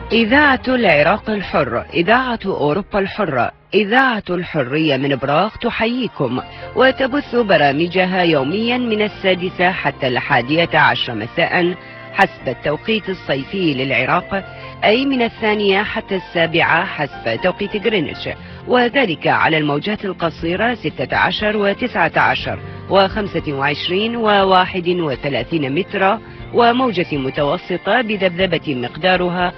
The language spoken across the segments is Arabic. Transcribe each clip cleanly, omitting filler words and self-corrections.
إذاعة العراق الحر، إذاعة أوروبا الحرة، إذاعة الحرية من براغ تحييكم وتبث برامجها يوميا من 6 حتى 11 مساء حسب التوقيت الصيفي للعراق، أي من 2 حتى 7 حسب توقيت غرينتش، وذلك على الموجات القصيرة 16 و19 و25 و31 مترا، وموجة متوسطة بذبذبة مقدارها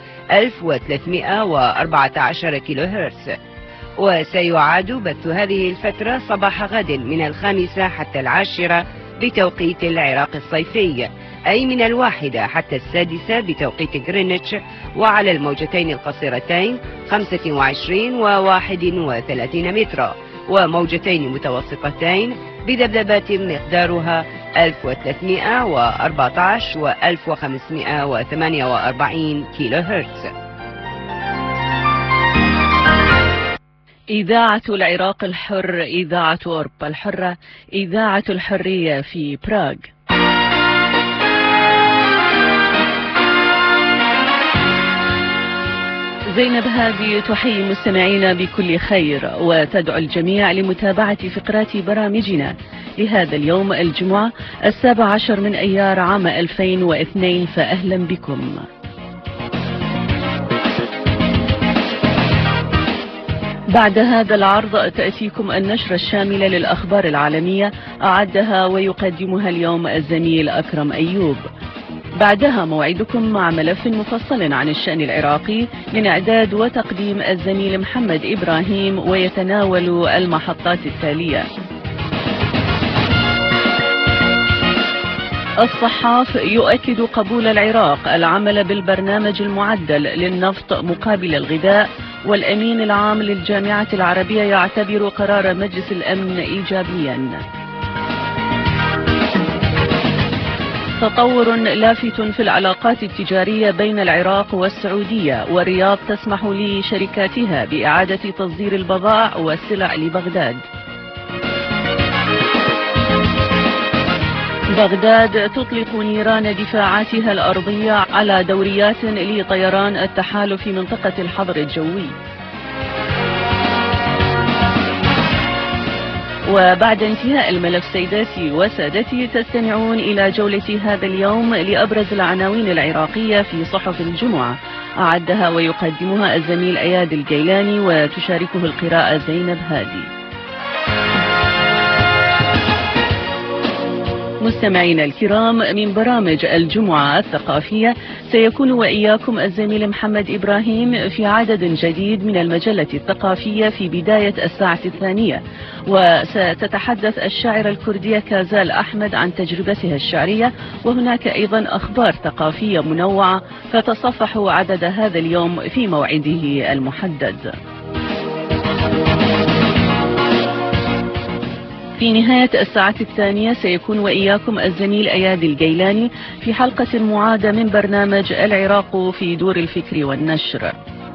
1314 كيلو هرتز. وسيعاد بث هذه الفترة صباح غد من 5 حتى 10 بتوقيت العراق الصيفي، أي من 1 حتى 6 بتوقيت غرينتش، وعلى الموجتين القصيرتين 25 و31 مترا، وموجتين متوسطتين بذبذبات مقدارها 1314 و 1548 كيلو هرتز. إذاعة العراق الحر، إذاعة أوروبا الحرة، إذاعة الحرية في براغ. زينب هادي تحيي مستمعينا بكل خير وتدعو الجميع لمتابعة فقرات برامجنا لهذا اليوم الجمعة 17 من أيار عام 2002، فأهلا بكم. بعد هذا العرض تأتيكم النشرة الشاملة للأخبار العالمية، أعدها ويقدمها اليوم الزميل أكرم أيوب. بعدها موعدكم مع ملف مفصل عن الشأن العراقي من إعداد وتقديم الزميل محمد إبراهيم، ويتناول المحطات التالية: الصحاف يؤكد قبول العراق العمل بالبرنامج المعدل للنفط مقابل الغذاء، والأمين العام للجامعة العربية يعتبر قرار مجلس الأمن إيجابيا. تطور لافت في العلاقات التجارية بين العراق والسعودية، والرياض تسمح لشركاتها بإعادة تصدير البضائع والسلع لبغداد. بغداد تطلق نيران دفاعاتها الأرضية على دوريات لطيران التحالف في منطقة الحظر الجوي. وبعد انتهاء الملف سيداتي وسادتي، تستمعون إلى جولة هذا اليوم لأبرز العناوين العراقية في صحف الجمعة، أعدها ويقدمها الزميل أياد الجيلاني، وتشاركه القراءة زينب هادي. مستمعينا الكرام، من برامج الجمعة الثقافية سيكون وإياكم الزميل محمد إبراهيم في عدد جديد من المجلة الثقافية في بداية 2:00، وستتحدث الشاعرة الكردية كازال أحمد عن تجربتها الشعرية، وهناك أيضا أخبار ثقافية منوعة، فتصفحوا عدد هذا اليوم في موعده المحدد. في نهاية 2:00 سيكون وإياكم الزميل أياد الجيلاني في حلقة معادة من برنامج العراق في دور الفكر والنشر.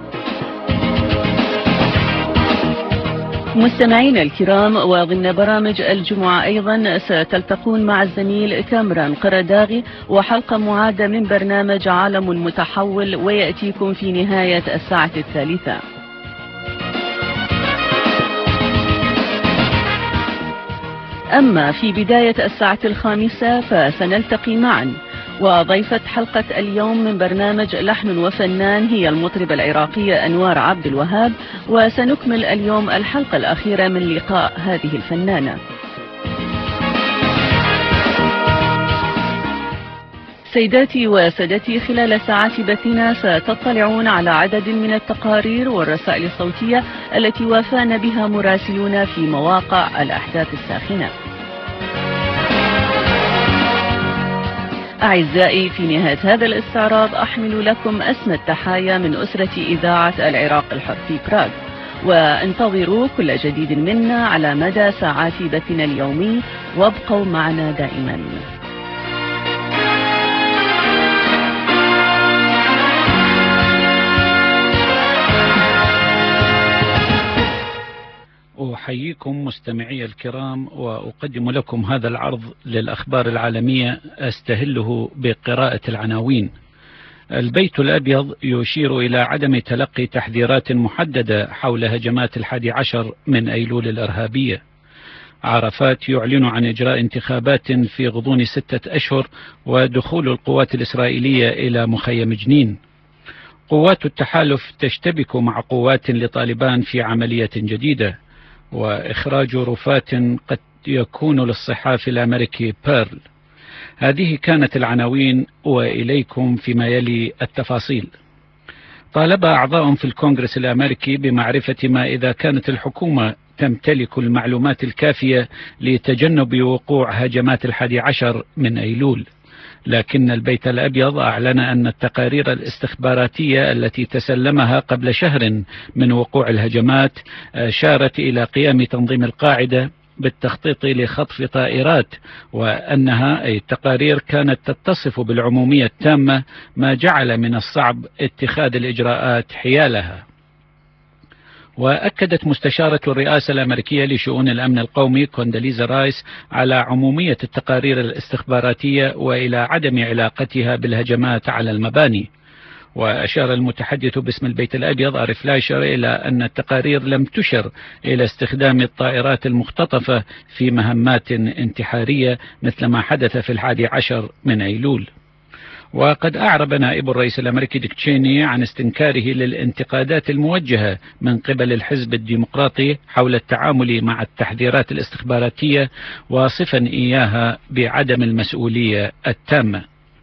مستمعين الكرام، وضمن برامج الجمعة أيضا ستلتقون مع الزميل كامران قرداغي وحلقة معادة من برنامج عالم متحول، ويأتيكم في نهاية 3:00. أما في بداية 5:00 فسنلتقي معا، وضيفة حلقة اليوم من برنامج لحن وفنان هي المطربة العراقية أنوار عبد الوهاب، وسنكمل اليوم الحلقة الأخيرة من لقاء هذه الفنانة. سيداتي وسادتي، خلال ساعات بثنا ستطلعون على عدد من التقارير والرسائل الصوتية التي وافانا بها مراسلون في مواقع الأحداث الساخنة. أعزائي، في نهاية هذا الاستعراض أحمل لكم أسمى التحايا من أسرة إذاعة العراق الحر في براغ، وانتظروا كل جديد منا على مدى ساعات بثنا اليومي، وابقوا معنا دائما. أحييكم مستمعي الكرام، وأقدم لكم هذا العرض للأخبار العالمية أستهله بقراءة العناوين. البيت الأبيض يشير إلى عدم تلقي تحذيرات محددة حول هجمات 11 من أيلول الإرهابية. عرفات يعلن عن إجراء انتخابات في غضون 6 أشهر ودخول القوات الإسرائيلية إلى مخيم جنين. قوات التحالف تشتبك مع قوات لطالبان في عملية جديدة، وإخراج رفاة قد يكون للصحافي الأمريكي بيرل. هذه كانت العناوين، وإليكم فيما يلي التفاصيل. طالب أعضاء في الكونغرس الأمريكي بمعرفة ما إذا كانت الحكومة تمتلك المعلومات الكافية لتجنب وقوع هجمات 11 من أيلول، لكن البيت الأبيض أعلن أن التقارير الاستخباراتية التي تسلمها قبل شهر من وقوع الهجمات أشارت إلى قيام تنظيم القاعدة بالتخطيط لخطف طائرات، وأنها أي التقارير كانت تتصف بالعمومية التامة، ما جعل من الصعب اتخاذ الإجراءات حيالها. وأكدت مستشارة الرئاسة الأمريكية لشؤون الأمن القومي كونداليزا رايس على عمومية التقارير الاستخباراتية وإلى عدم علاقتها بالهجمات على المباني. وأشار المتحدث باسم البيت الأبيض آري فلايشر إلى أن التقارير لم تشر إلى استخدام الطائرات المختطفة في مهمات انتحارية مثل ما حدث في 11 من أيلول. وقد أعرب نائب الرئيس الأمريكي ديك تشيني عن استنكاره للانتقادات الموجهة من قبل الحزب الديمقراطي حول التعامل مع التحذيرات الاستخباراتية، واصفا إياها بعدم المسؤولية التامة.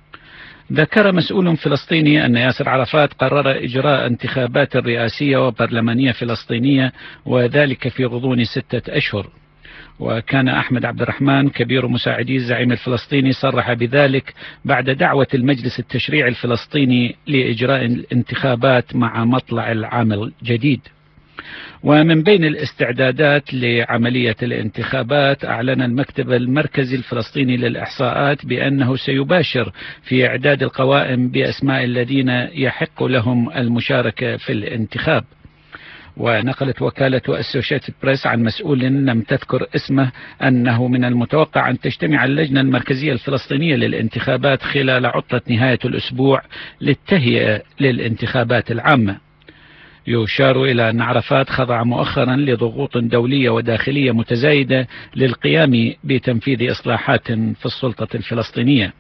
ذكر مسؤول فلسطيني أن ياسر عرفات قرر إجراء انتخابات رئاسية وبرلمانية فلسطينية، وذلك في غضون 6 أشهر. وكان أحمد عبد الرحمن كبير مساعدي الزعيم الفلسطيني صرح بذلك بعد دعوة المجلس التشريعي الفلسطيني لإجراء الانتخابات مع مطلع العام الجديد. ومن بين الاستعدادات لعملية الانتخابات، أعلن المكتب المركزي الفلسطيني للإحصاءات بأنه سيباشر في إعداد القوائم بأسماء الذين يحق لهم المشاركة في الانتخاب. ونقلت وكالة أسوشيتد بريس عن مسؤول لم تذكر اسمه أنه من المتوقع أن تجتمع اللجنة المركزية الفلسطينية للانتخابات خلال عطلة نهاية الأسبوع للتهيئة للانتخابات العامة. يشار إلى أن عرفات خضع مؤخرا لضغوط دولية وداخلية متزايدة للقيام بتنفيذ إصلاحات في السلطة الفلسطينية.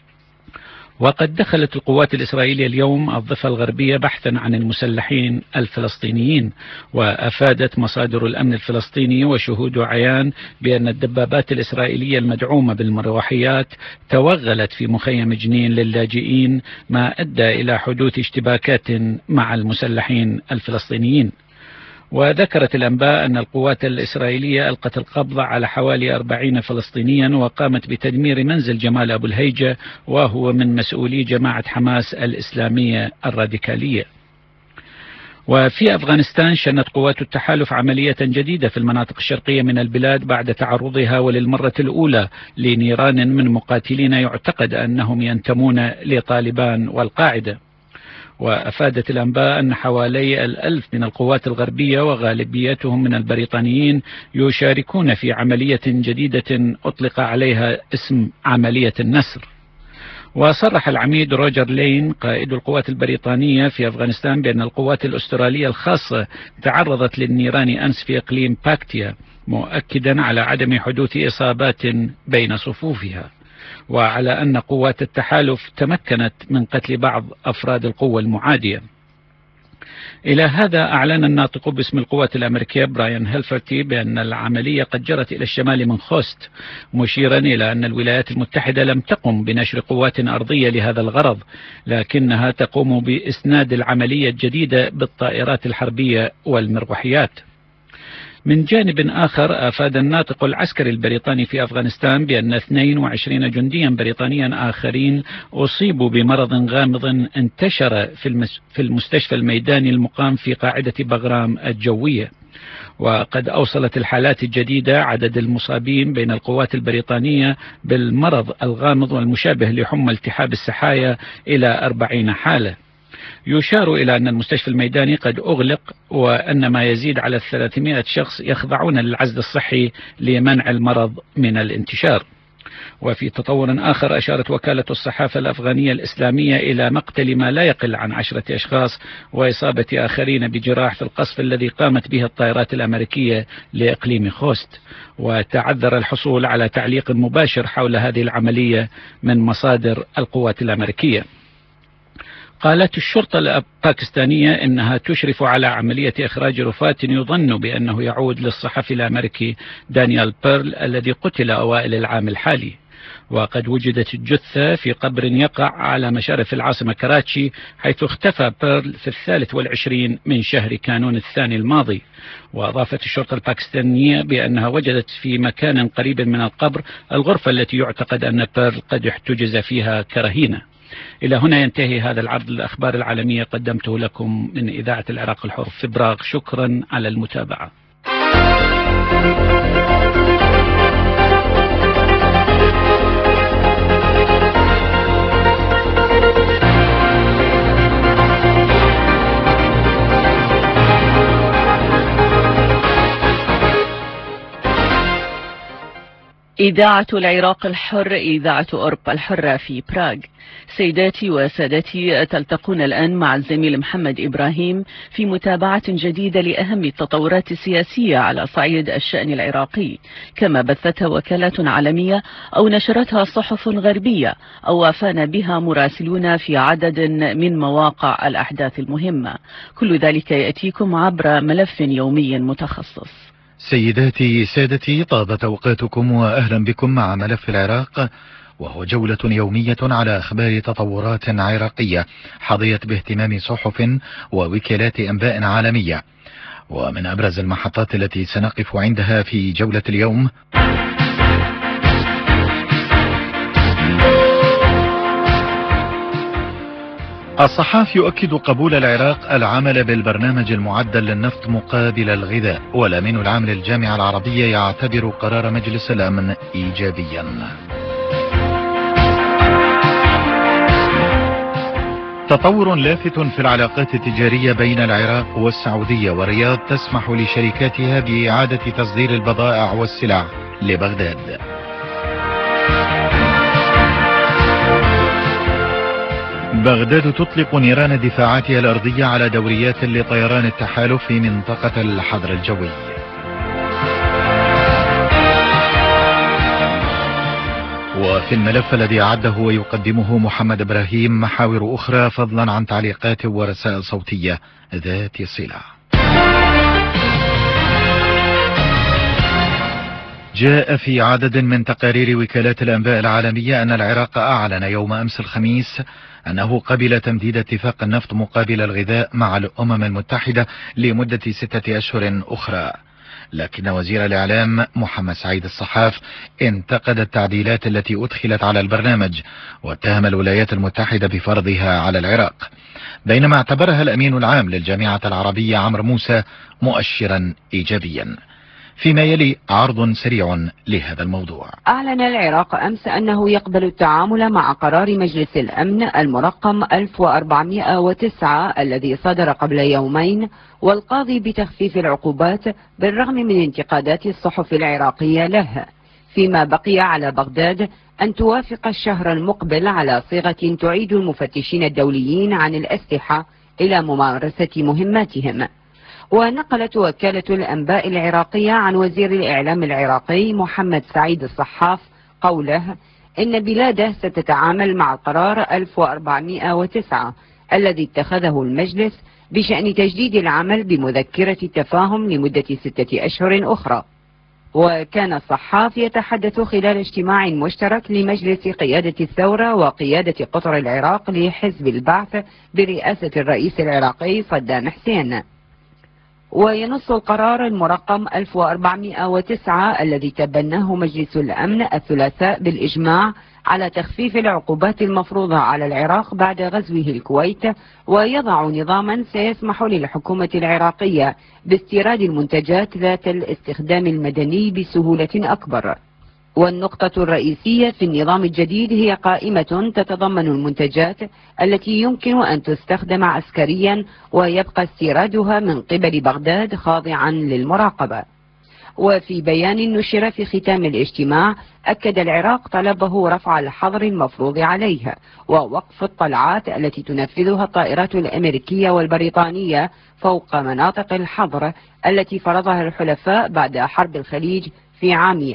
وقد دخلت القوات الإسرائيلية اليوم الضفة الغربية بحثا عن المسلحين الفلسطينيين، وأفادت مصادر الأمن الفلسطيني وشهود عيان بأن الدبابات الإسرائيلية المدعومة بالمروحيات توغلت في مخيم جنين للاجئين، ما أدى إلى حدوث اشتباكات مع المسلحين الفلسطينيين. وذكرت الأنباء أن القوات الإسرائيلية ألقت القبض على حوالي 40 فلسطينيا، وقامت بتدمير منزل جمال أبو الهيجة، وهو من مسؤولي جماعة حماس الإسلامية الراديكالية. وفي أفغانستان شنت قوات التحالف عملية جديدة في المناطق الشرقية من البلاد بعد تعرضها وللمرة الأولى لنيران من مقاتلين يعتقد أنهم ينتمون لطالبان والقاعدة. وأفادت الأنباء أن حوالي 1000 من القوات الغربية وغالبيتهم من البريطانيين يشاركون في عملية جديدة أطلق عليها اسم عملية النسر. وصرح العميد روجر لين قائد القوات البريطانية في أفغانستان بأن القوات الأسترالية الخاصة تعرضت للنيران أمس في إقليم باكتيا، مؤكدا على عدم حدوث إصابات بين صفوفها، وعلى أن قوات التحالف تمكنت من قتل بعض أفراد القوة المعادية. إلى هذا أعلن الناطق باسم القوات الأمريكية براين هيلفرتي بأن العملية قد جرت إلى الشمال من خوست، مشيرا إلى أن الولايات المتحدة لم تقم بنشر قوات أرضية لهذا الغرض، لكنها تقوم بإسناد العملية الجديدة بالطائرات الحربية والمروحيات. من جانب آخر، أفاد الناطق العسكري البريطاني في أفغانستان بأن 22 جنديا بريطانيا آخرين أصيبوا بمرض غامض انتشر في المستشفى الميداني المقام في قاعدة بغرام الجوية. وقد أوصلت الحالات الجديدة عدد المصابين بين القوات البريطانية بالمرض الغامض والمشابه لحمى التهاب السحايا إلى 40 حالة. يشار إلى أن المستشفى الميداني قد أغلق، وأن ما يزيد على 300 شخص يخضعون للعزل الصحي لمنع المرض من الانتشار. وفي تطور آخر، أشارت وكالة الصحافة الأفغانية الإسلامية إلى مقتل ما لا يقل عن 10 أشخاص وإصابة آخرين بجراح في القصف الذي قامت به الطائرات الأمريكية لإقليم خوست. وتعذر الحصول على تعليق مباشر حول هذه العملية من مصادر القوات الأمريكية. قالت الشرطة الباكستانية إنها تشرف على عملية إخراج رفاة يظن بأنه يعود للصحفي الأمريكي دانيال بيرل الذي قتل أوائل العام الحالي. وقد وجدت الجثة في قبر يقع على مشارف العاصمة كراتشي، حيث اختفى بيرل في 23 من شهر كانون الثاني الماضي. وأضافت الشرطة الباكستانية بأنها وجدت في مكان قريب من القبر الغرفة التي يعتقد أن بيرل قد احتجز فيها كرهينة. إلى هنا ينتهي هذا العرض للأخبار العالمية قدمته لكم من إذاعة العراق الحر في براغ. شكرا على المتابعة. إذاعة العراق الحر، إذاعة أوروبا الحرة في براغ. سيداتي وسادتي، تلتقون الآن مع الزميل محمد إبراهيم في متابعة جديدة لأهم التطورات السياسية على صعيد الشأن العراقي، كما بثتها وكالات عالمية أو نشرتها صحف غربية أو وافانا بها مراسلون في عدد من مواقع الأحداث المهمة. كل ذلك يأتيكم عبر ملف يومي متخصص. سيداتي سادتي، طابت أوقاتكم وأهلا بكم مع ملف العراق، وهو جولة يومية على أخبار تطورات عراقية حظيت باهتمام صحف ووكالات أنباء عالمية. ومن أبرز المحطات التي سنقف عندها في جولة اليوم: الصحاف يؤكد قبول العراق العمل بالبرنامج المعدل للنفط مقابل الغذاء، والأمين العام للجامعة العربية يعتبر قرار مجلس الأمن إيجابيا. تطور لافت في العلاقات التجارية بين العراق والسعودية، والرياض تسمح لشركاتها بإعادة تصدير البضائع والسلع لبغداد. بغداد تطلق نيران دفاعاتها الأرضية على دوريات لطيران التحالف في منطقة الحظر الجوي. وفي الملف الذي أعده ويقدمه محمد إبراهيم محاور أخرى فضلا عن تعليقات ورسائل صوتية ذات صلة. جاء في عدد من تقارير وكالات الأنباء العالمية أن العراق أعلن يوم أمس الخميس أنه قبل تمديد اتفاق النفط مقابل الغذاء مع الأمم المتحدة لمدة 6 أشهر أخرى. لكن وزير الإعلام محمد سعيد الصحاف انتقد التعديلات التي أدخلت على البرنامج، واتهم الولايات المتحدة بفرضها على العراق، بينما اعتبرها الأمين العام للجامعة العربية عمرو موسى مؤشرا إيجابيا. فيما يلي عرض سريع لهذا الموضوع. أعلن العراق أمس أنه يقبل التعامل مع قرار مجلس الأمن المرقم 1409 الذي صدر قبل يومين، والقاضي بتخفيف العقوبات بالرغم من انتقادات الصحف العراقية له، فيما بقي على بغداد أن توافق الشهر المقبل على صيغة تعيد المفتشين الدوليين عن الأسلحة إلى ممارسة مهماتهم. ونقلت وكالة الأنباء العراقية عن وزير الإعلام العراقي محمد سعيد الصحاف قوله إن بلاده ستتعامل مع القرار 1409 الذي اتخذه المجلس بشأن تجديد العمل بمذكرة التفاهم لمدة 6 أشهر أخرى. وكان الصحاف يتحدث خلال اجتماع مشترك لمجلس قيادة الثورة وقيادة قطر العراق لحزب البعث برئاسة الرئيس العراقي صدام حسين. وينص القرار المرقم 1409 الذي تبناه مجلس الأمن الثلاثاء بالإجماع على تخفيف العقوبات المفروضة على العراق بعد غزوه الكويت، ويضع نظاما سيسمح للحكومة العراقية باستيراد المنتجات ذات الاستخدام المدني بسهولة أكبر. والنقطة الرئيسية في النظام الجديد هي قائمة تتضمن المنتجات التي يمكن أن تستخدم عسكريا ويبقى استيرادها من قبل بغداد خاضعا للمراقبة. وفي بيان نشر في ختام الاجتماع أكد العراق طلبه رفع الحظر المفروض عليها ووقف الطلعات التي تنفذها الطائرات الأمريكية والبريطانية فوق مناطق الحظر التي فرضها الحلفاء بعد حرب الخليج في عام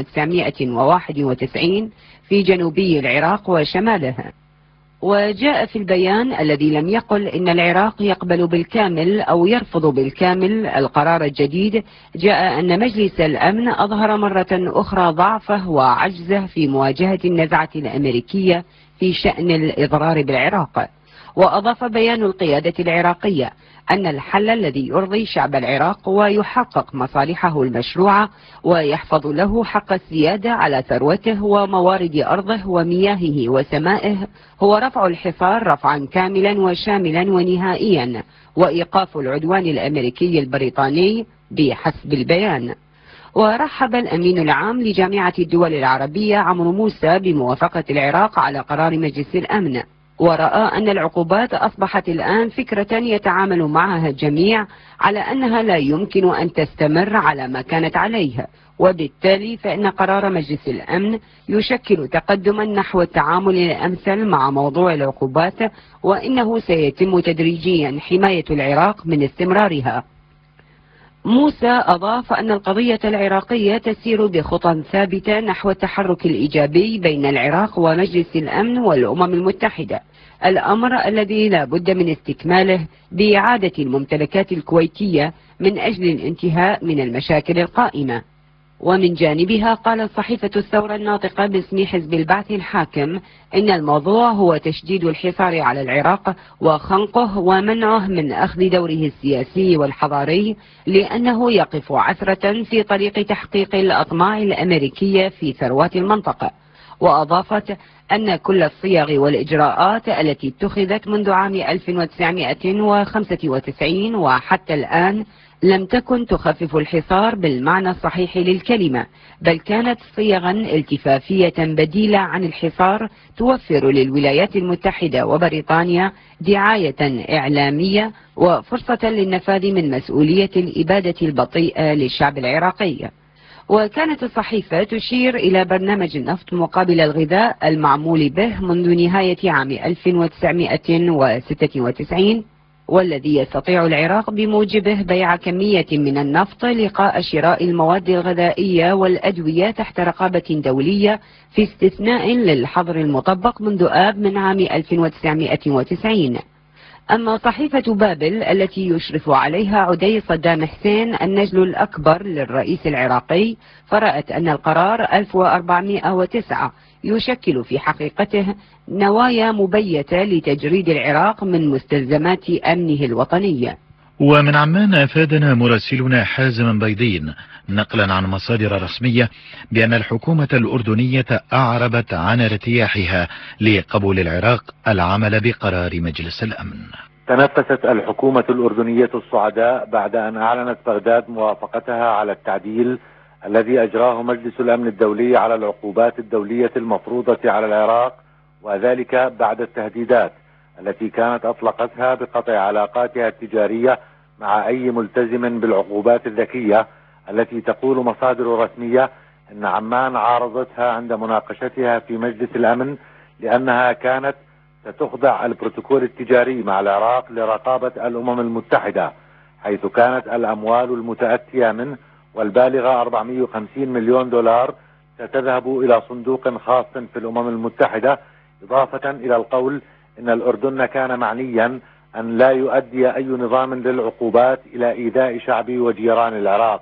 1991 في جنوبي العراق وشمالها. وجاء في البيان الذي لم يقل إن العراق يقبل بالكامل أو يرفض بالكامل القرار الجديد، جاء أن مجلس الأمن أظهر مرة أخرى ضعفه وعجزه في مواجهة النزعة الأمريكية في شأن الإضرار بالعراق. وأضاف بيان القيادة العراقية أن الحل الذي يرضي شعب العراق ويحقق مصالحه المشروعة ويحفظ له حق السيادة على ثروته وموارد أرضه ومياهه وسمائه هو رفع الحصار رفعا كاملا وشاملا ونهائيا وإيقاف العدوان الأمريكي البريطاني بحسب البيان. ورحب الأمين العام لجامعة الدول العربية عمرو موسى بموافقة العراق على قرار مجلس الأمن، ورأى أن العقوبات أصبحت الآن فكرة يتعامل معها الجميع على أنها لا يمكن أن تستمر على ما كانت عليه، وبالتالي فإن قرار مجلس الأمن يشكل تقدما نحو التعامل الأمثل مع موضوع العقوبات، وإنه سيتم تدريجيا حماية العراق من استمرارها. موسى أضاف أن القضية العراقية تسير بخطى ثابتة نحو التحرك الإيجابي بين العراق ومجلس الأمن والأمم المتحدة، الأمر الذي لا بد من استكماله بإعادة الممتلكات الكويتية من أجل الانتهاء من المشاكل القائمة. ومن جانبها قالت صحيفة الثورة الناطقة باسم حزب البعث الحاكم إن الموضوع هو تشديد الحصار على العراق وخنقه ومنعه من أخذ دوره السياسي والحضاري، لأنه يقف عثرة في طريق تحقيق الأطماع الأمريكية في ثروات المنطقة. وأضافت أن كل الصيغ والإجراءات التي اتخذت منذ عام 1995 وحتى الآن لم تكن تخفف الحصار بالمعنى الصحيح للكلمة، بل كانت صيغا التفافية بديلة عن الحصار توفر للولايات المتحدة وبريطانيا دعاية إعلامية وفرصة للنفاذ من مسؤولية الإبادة البطيئة للشعب العراقي. وكانت الصحيفة تشير إلى برنامج النفط مقابل الغذاء المعمول به منذ نهاية عام 1996، والذي يستطيع العراق بموجبه بيع كمية من النفط لقاء شراء المواد الغذائية والأدوية تحت رقابة دولية، في استثناء للحظر المطبق منذ آب من عام 1990. أما صحيفة بابل التي يشرف عليها عدي صدام حسين النجل الأكبر للرئيس العراقي، فرأت أن القرار 1409 يشكل في حقيقته نوايا مبيتة لتجريد العراق من مستلزمات أمنه الوطني. ومن عمان أفادنا مراسلنا حازم بيضين نقلا عن مصادر رسمية بأن الحكومة الأردنية أعربت عن ارتياحها لقبول العراق العمل بقرار مجلس الأمن. تنفست الحكومة الأردنية الصعداء بعد أن أعلنت بغداد موافقتها على التعديل الذي أجراه مجلس الأمن الدولي على العقوبات الدولية المفروضة على العراق، وذلك بعد التهديدات التي كانت أطلقتها بقطع علاقاتها التجارية مع أي ملتزم بالعقوبات الذكية، التي تقول مصادر رسمية أن عمان عارضتها عند مناقشتها في مجلس الأمن لأنها كانت ستخضع البروتوكول التجاري مع العراق لرقابة الأمم المتحدة، حيث كانت الأموال المتأتية منه والبالغة 450 مليون دولار ستذهب إلى صندوق خاص في الأمم المتحدة، إضافة إلى القول إن الأردن كان معنيا أن لا يؤدي أي نظام للعقوبات إلى إيذاء شعب وجيران العراق.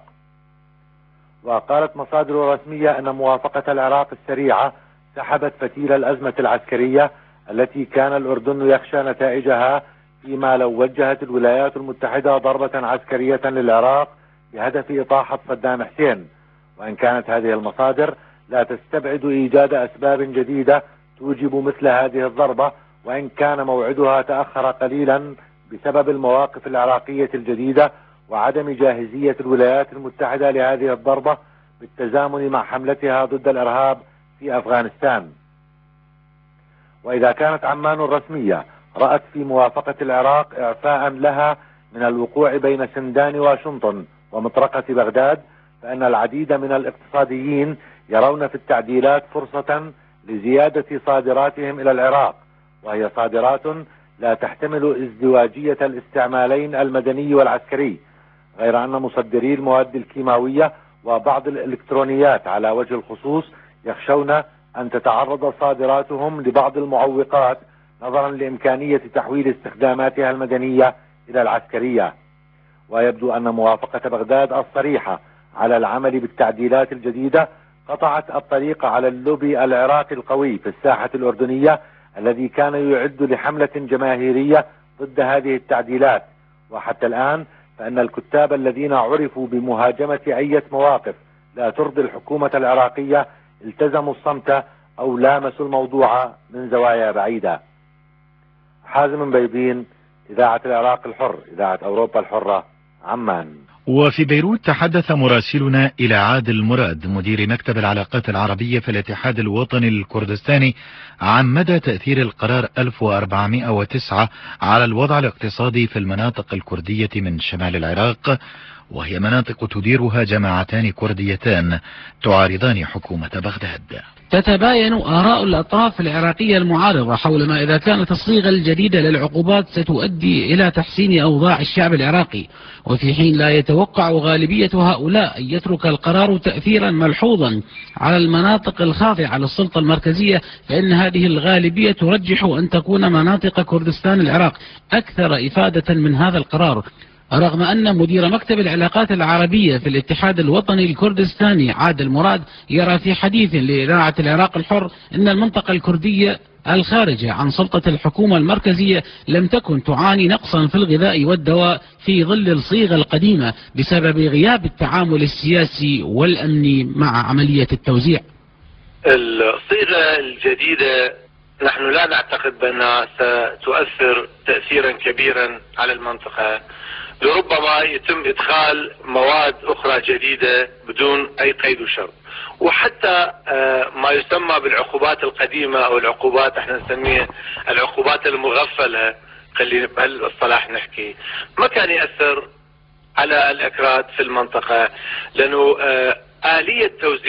وقالت مصادر رسمية أن موافقة العراق السريعة سحبت فتيل الأزمة العسكرية التي كان الأردن يخشى نتائجها فيما لو وجهت الولايات المتحدة ضربة عسكرية للعراق بهدف إطاحة صدام حسين، وإن كانت هذه المصادر لا تستبعد إيجاد أسباب جديدة توجب مثل هذه الضربة، وإن كان موعدها تأخر قليلا بسبب المواقف العراقية الجديدة وعدم جاهزية الولايات المتحدة لهذه الضربة بالتزامن مع حملتها ضد الإرهاب في أفغانستان. وإذا كانت عمان الرسمية رأت في موافقة العراق إعفاء لها من الوقوع بين سندان واشنطن ومطرقة بغداد، فإن العديد من الاقتصاديين يرون في التعديلات فرصة لزيادة صادراتهم إلى العراق، وهي صادرات لا تحتمل ازدواجية الاستعمالين المدني والعسكري، غير أن مصدري المواد الكيماوية وبعض الإلكترونيات على وجه الخصوص يخشون أن تتعرض صادراتهم لبعض المعوقات نظرا لإمكانية تحويل استخداماتها المدنية إلى العسكرية. ويبدو أن موافقة بغداد الصريحة على العمل بالتعديلات الجديدة قطعت الطريق على اللوبي العراقي القوي في الساحة الأردنية الذي كان يعد لحملة جماهيرية ضد هذه التعديلات. وحتى الآن فإن الكتاب الذين عرفوا بمهاجمة أي مواقف لا ترضي الحكومة العراقية التزموا الصمت أو لامسوا الموضوع من زوايا بعيدة. حازم بيبين، إذاعة العراق الحر، إذاعة أوروبا الحرة، عمان. وفي بيروت تحدث مراسلنا إلى عادل مراد مدير مكتب العلاقات العربية في الاتحاد الوطني الكردستاني عن مدى تأثير القرار 1409 على الوضع الاقتصادي في المناطق الكردية من شمال العراق، وهي مناطق تديرها جماعتان كرديتان تعارضان حكومة بغداد. تتباين آراء الأطراف العراقية المعارضة حول ما إذا كانت الصيغة الجديدة للعقوبات ستؤدي إلى تحسين أوضاع الشعب العراقي، وفي حين لا يتوقع غالبية هؤلاء أن يترك القرار تأثيرا ملحوظا على المناطق الخاضعة للسلطة المركزية، فإن هذه الغالبية ترجح أن تكون مناطق كردستان العراق أكثر إفادة من هذا القرار، رغم أن مدير مكتب العلاقات العربية في الاتحاد الوطني الكردستاني عادل مراد يرى في حديث لإذاعة العراق الحر أن المنطقة الكردية الخارجة عن سلطة الحكومة المركزية لم تكن تعاني نقصا في الغذاء والدواء في ظل الصيغة القديمة بسبب غياب التعامل السياسي والأمني مع عملية التوزيع. الصيغة الجديدة نحن لا نعتقد بأنها ستؤثر تأثيرا كبيرا على المنطقة، لربما يتم إدخال مواد أخرى جديدة بدون أي قيد وشرط، وحتى ما يسمى بالعقوبات القديمة أو العقوبات احنا نسميها العقوبات المغفلة، خلينا بهالصلاح نحكي، ما كان يأثر على الأكراد في المنطقة، لأنه آلية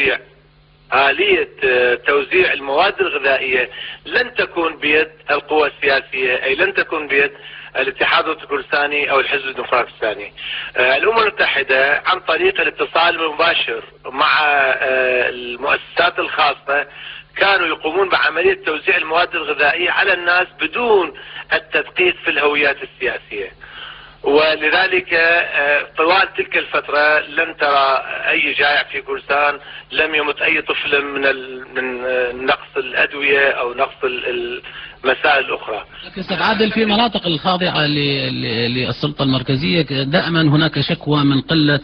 توزيع المواد الغذائية لن تكون بيد القوى السياسية، أي لن تكون بيد الاتحاد الكردستاني أو الحزب الديمقراطي الثاني. الأمم المتحدة عن طريق الاتصال المباشر مع المؤسسات الخاصة كانوا يقومون بعملية توزيع المواد الغذائية على الناس بدون التدقيق في الهويات السياسية، ولذلك طوال تلك الفترة لم ترى أي جائع في كردستان، لم يمت أي طفل من نقص الأدوية أو نقص المسائل الأخرى. لكن أستاذ عادل، في مناطق الخاضعة للسلطة المركزية دائما هناك شكوى من قلة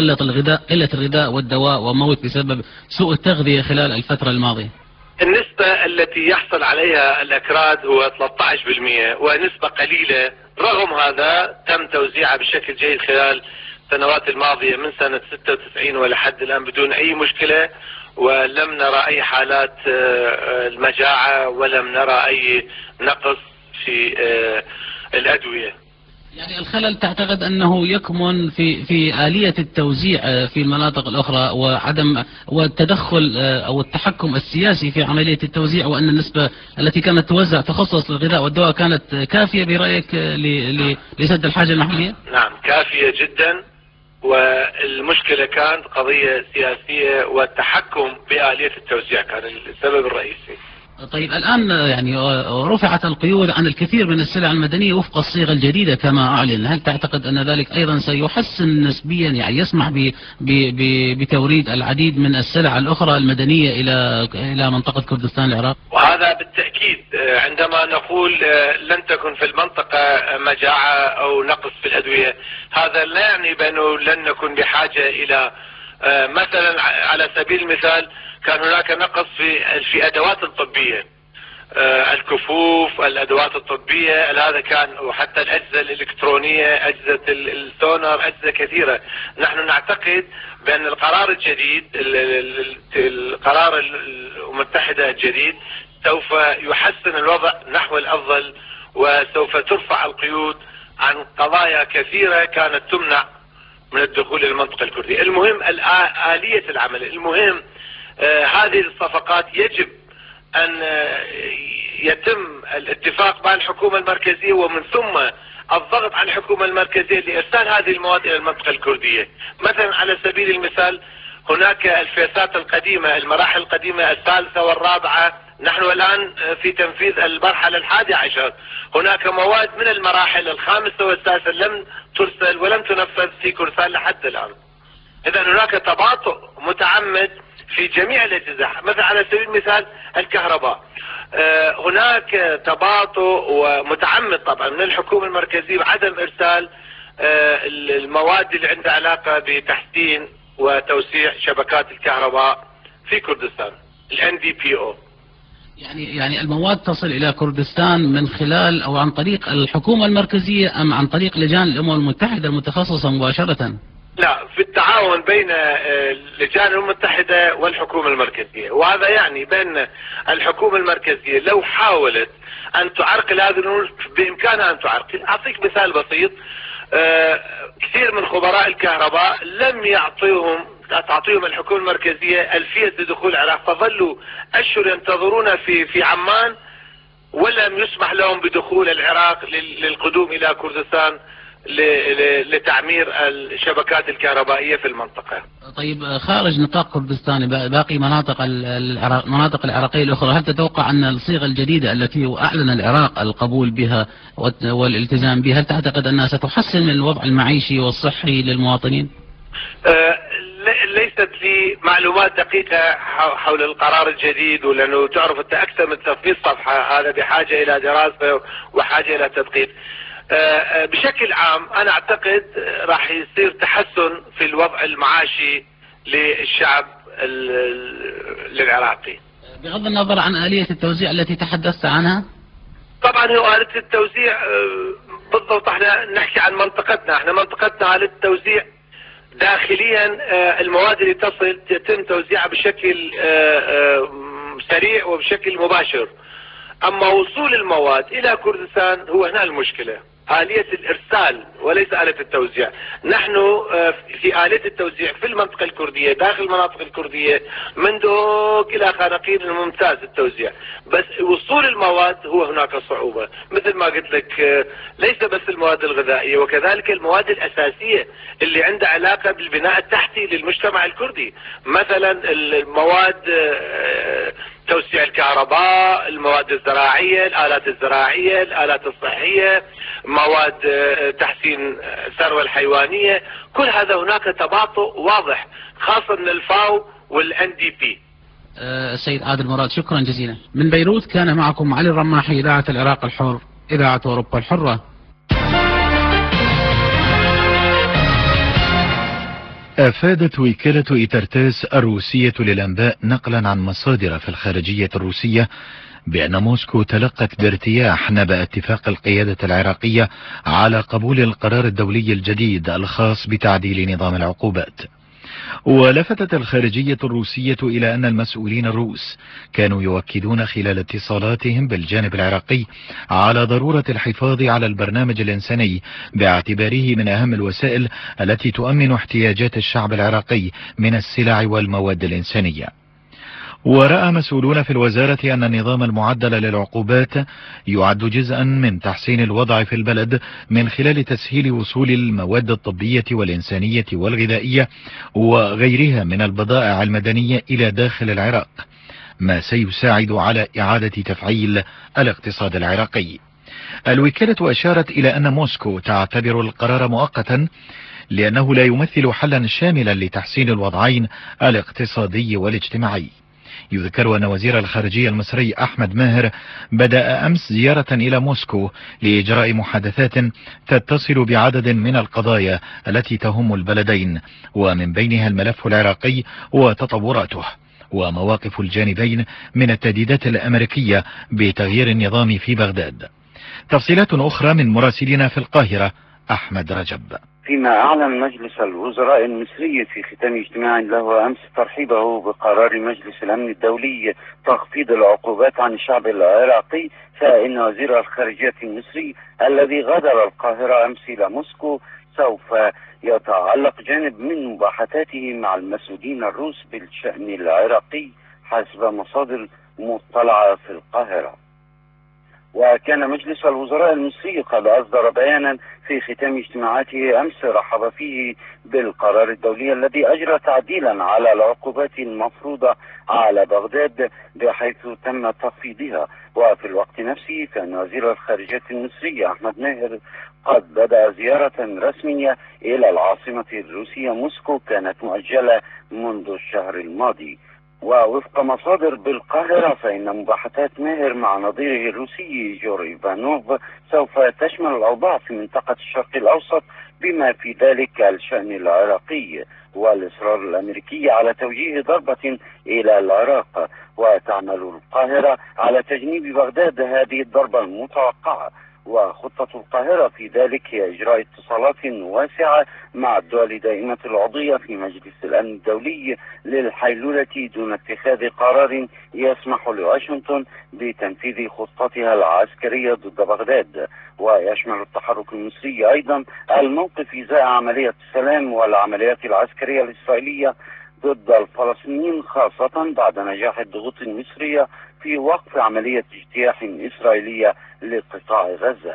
الغذاء والدواء وموت بسبب سوء التغذية خلال الفترة الماضية. النسبة التي يحصل عليها الأكراد هو 13%، ونسبة قليلة، رغم هذا تم توزيعها بشكل جيد خلال السنوات الماضية من سنة 96 ولحد الآن بدون أي مشكلة، ولم نرى أي حالات المجاعة ولم نرى أي نقص في الأدوية. يعني الخلل تعتقد أنه يكمن في آلية التوزيع في المناطق الأخرى والتدخل أو التحكم السياسي في عملية التوزيع، وأن النسبة التي كانت توزع تخصص للغذاء والدواء كانت كافية برأيك لسد الحاجة المحلية؟ نعم، كافية جدا، والمشكلة كانت قضية سياسية والتحكم بآلية التوزيع كان السبب الرئيسي. طيب الآن يعني رفعت القيود عن الكثير من السلع المدنية وفق الصيغة الجديدة كما أعلن، هل تعتقد أن ذلك أيضا سيحسن نسبيا، يعني يسمح بتوريد العديد من السلع الأخرى المدنية إلى منطقة كردستان العراق؟ وهذا بالتأكيد، عندما نقول لن تكن في المنطقة مجاعة أو نقص في الأدوية، هذا لا يعني بأنه لن نكون بحاجة إلى مثلا على سبيل المثال كان هناك نقص في أدوات الطبية، الكفوف، الأدوات الطبية، هذا كان، وحتى الأجهزة الإلكترونية، أجهزة السونار، أجهزة كثيرة. نحن نعتقد بأن القرار الجديد، القرار المتحدة الجديد سوف يحسن الوضع نحو الأفضل، وسوف ترفع القيود عن قضايا كثيرة كانت تمنع من الدخول إلى المنطقة الكردية. المهم آلية العمل، المهم هذه الصفقات يجب أن يتم الاتفاق مع الحكومة المركزية، ومن ثم الضغط على الحكومة المركزية لإرسال هذه المواد إلى المنطقة الكردية. مثلا على سبيل المثال هناك الفيسات القديمة، المراحل القديمة الثالثة والرابعة، نحن الآن في تنفيذ المرحلة 11. هناك مواد من المراحل الخامسة والسادسة لم ترسل ولم تنفذ في كردستان لحد الآن. إذا هناك تباطؤ متعمد في جميع الأجزاء. مثلا على سبيل المثال الكهرباء، هناك تباطؤ ومتعمد طبعا من الحكومة المركزية بعدم إرسال المواد اللي عندها علاقة بتحسين وتوسيع شبكات الكهرباء في كردستان، NDPO. يعني المواد تصل إلى كردستان من خلال أو عن طريق الحكومة المركزية أم عن طريق لجان الأمم المتحدة المتخصصة مباشرة؟ لا، في التعاون بين لجان الأمم المتحدة والحكومة المركزية، وهذا يعني بأن الحكومة المركزية لو حاولت أن تعرقل هذه الأمور بإمكانها أن تعرقل. أعطيك مثال بسيط، كثير من خبراء الكهرباء لم تعطيهم الحكومة المركزية ألفية لدخول العراق، فظلوا أشهر ينتظرون في عمان ولم يسمح لهم بدخول العراق للقدوم إلى كردستان لتعمير الشبكات الكهربائية في المنطقة. طيب خارج نطاق كردستان باقي المناطق العراقية الأخرى، هل تتوقع أن الصيغة الجديدة التي أعلن العراق القبول بها والالتزام بها، هل تعتقد أنها ستحسن من الوضع المعيشي والصحي للمواطنين؟ ليست لي معلومات دقيقة حول القرار الجديد، ولأنه تعرف أنت أكثر من 300 صفحة، هذا بحاجة إلى دراسة وحاجة إلى تدقيق. بشكل عام أنا أعتقد راح يصير تحسن في الوضع المعاشي للشعب العراقي، بغض النظر عن آلية التوزيع التي تحدثت عنها. طبعا هو آلية التوزيع بالضبط، احنا نحكي عن منطقتنا، احنا منطقتنا آلية التوزيع داخليا المواد اللي تصل يتم توزيعها بشكل سريع وبشكل مباشر. أما وصول المواد إلى كردستان هو هنا المشكلة، آلية الإرسال وليس آلية التوزيع. نحن في آلية التوزيع في المنطقة الكردية داخل المناطق الكردية من دوك إلى خانقين الممتاز التوزيع، بس وصول المواد هو هناك صعوبة. مثل ما قلت لك ليس بس المواد الغذائية، وكذلك المواد الأساسية اللي عندها علاقة بالبناء التحتي للمجتمع الكردي، مثلا المواد توسيع الكهرباء، المواد الزراعية، الآلات الزراعية، الآلات الصحية، مواد تحسين الثروة الحيوانية، كل هذا هناك تباطؤ واضح خاصة من الفاو والNDP. السيد عادل مراد، شكرا جزيلا. من بيروت كان معكم علي الرماحي، إذاعة العراق الحر، إذاعة أوروبا الحرة. أفادت وكالة إيترتاس الروسية للأنباء نقلا عن مصادر في الخارجية الروسية بأن موسكو تلقت بارتياح نبأ اتفاق القيادة العراقية على قبول القرار الدولي الجديد الخاص بتعديل نظام العقوبات. ولفتت الخارجية الروسية إلى أن المسؤولين الروس كانوا يؤكدون خلال اتصالاتهم بالجانب العراقي على ضرورة الحفاظ على البرنامج الإنساني باعتباره من أهم الوسائل التي تؤمن احتياجات الشعب العراقي من السلع والمواد الإنسانية. ورأى مسؤولون في الوزارة أن النظام المعدل للعقوبات يعد جزءا من تحسين الوضع في البلد من خلال تسهيل وصول المواد الطبية والإنسانية والغذائية وغيرها من البضائع المدنية إلى داخل العراق، ما سيساعد على إعادة تفعيل الاقتصاد العراقي. الوكالة أشارت إلى أن موسكو تعتبر القرار مؤقتا لأنه لا يمثل حلا شاملا لتحسين الوضعين الاقتصادي والاجتماعي. يذكر أن وزير الخارجية المصري أحمد ماهر بدأ أمس زيارة إلى موسكو لإجراء محادثات تتصل بعدد من القضايا التي تهم البلدين، ومن بينها الملف العراقي وتطوراته ومواقف الجانبين من التهديدات الأمريكية بتغيير النظام في بغداد. تفصيلات أخرى من مراسلنا في القاهرة أحمد رجب. فيما أعلن مجلس الوزراء المصري في ختام اجتماع له أمس ترحيبه بقرار مجلس الأمن الدولي تخفيض العقوبات عن الشعب العراقي، فإن وزير الخارجية المصري الذي غادر القاهرة أمس إلى موسكو سوف يتعلق جانب من مباحثاته مع المسؤولين الروس بالشأن العراقي حسب مصادر مطلعة في القاهرة. وكان مجلس الوزراء المصري قد أصدر بيانا في ختام اجتماعاته أمس رحب فيه بالقرار الدولي الذي أجرى تعديلا على العقوبات المفروضة على بغداد بحيث تم تخفيضها. وفي الوقت نفسه فإن وزير الخارجية المصري أحمد ماهر قد بدأ زيارة رسمية إلى العاصمة الروسية موسكو كانت مؤجلة منذ الشهر الماضي. ووفق مصادر بالقاهرة فإن مباحثات ماهر مع نظيره الروسي جوري إيفانوف سوف تشمل الأوضاع في منطقة الشرق الأوسط بما في ذلك الشأن العراقي والإصرار الأمريكي على توجيه ضربة إلى العراق، وتعمل القاهرة على تجنيب بغداد هذه الضربة المتوقعة. وخطة القاهرة في ذلك هي إجراء اتصالات واسعة مع الدول دائمة العضوية في مجلس الأمن الدولي للحيلولة دون اتخاذ قرار يسمح لواشنطن بتنفيذ خطتها العسكرية ضد بغداد. ويشمل التحرك المصري أيضا الموقف إزاء عملية السلام والعمليات العسكرية الإسرائيلية ضد الفلسطينيين، خاصة بعد نجاح الضغوط المصرية في وقف عملية اجتياح إسرائيلية لقطاع غزة.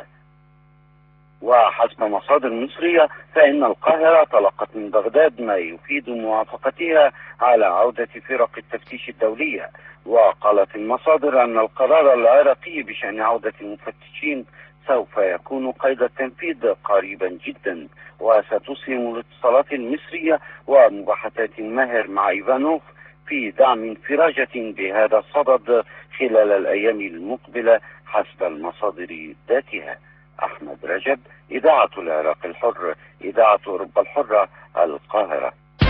وحسب مصادر مصرية فإن القاهرة تلقت من بغداد ما يفيد موافقتها على عودة فرق التفتيش الدولية. وقالت المصادر أن القرار العراقي بشأن عودة المفتشين سوف يكون قيد التنفيذ قريبا جدا، وستسهم الاتصالات المصرية ومباحثات ماهر مع إيفانوف في دعم انفراجة بهذا الصدد خلال الأيام المقبلة حسب المصادر ذاتها. أحمد رجب، إذاعة العراق الحر، إذاعة أوروبا الحرة، القاهرة.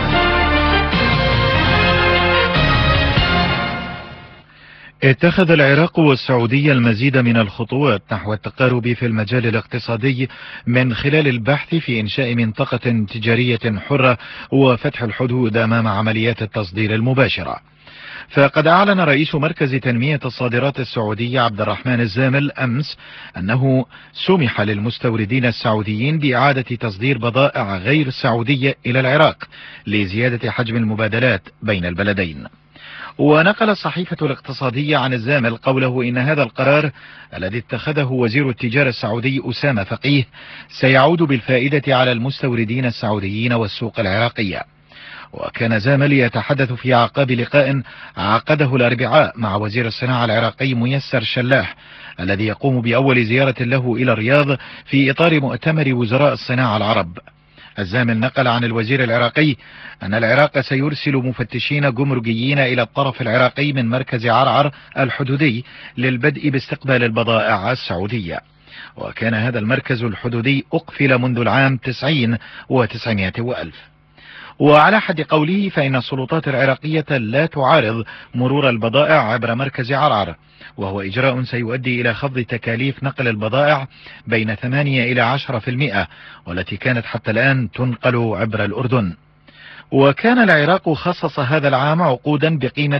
اتخذ العراق والسعودية المزيد من الخطوات نحو التقارب في المجال الاقتصادي من خلال البحث في إنشاء منطقة تجارية حرة وفتح الحدود أمام عمليات التصدير المباشرة. فقد أعلن رئيس مركز تنمية الصادرات السعودية عبد الرحمن الزامل أمس أنه سمح للمستوردين السعوديين بإعادة تصدير بضائع غير سعودية إلى العراق لزيادة حجم المبادلات بين البلدين. ونقل الصحيفة الاقتصادية عن الزامل قوله إن هذا القرار الذي اتخذه وزير التجارة السعودي أسامة فقيه سيعود بالفائدة على المستوردين السعوديين والسوق العراقية. وكان زامل يتحدث في أعقاب لقاء عقده الأربعاء مع وزير الصناعة العراقي ميسر شلاح الذي يقوم بأول زيارة له إلى الرياض في إطار مؤتمر وزراء الصناعة العرب. الزامل نقل عن الوزير العراقي أن العراق سيرسل مفتشين جمركيين إلى الطرف العراقي من مركز عرعر الحدودي للبدء باستقبال البضائع السعودية. وكان هذا المركز الحدودي أقفل منذ العام 90 و900 وألف. وعلى حد قوله فإن السلطات العراقية لا تعارض مرور البضائع عبر مركز عرعر، وهو إجراء سيؤدي إلى خفض تكاليف نقل البضائع بين 8 إلى 10%، والتي كانت حتى الآن تنقل عبر الأردن. وكان العراق خصص هذا العام عقودا بقيمة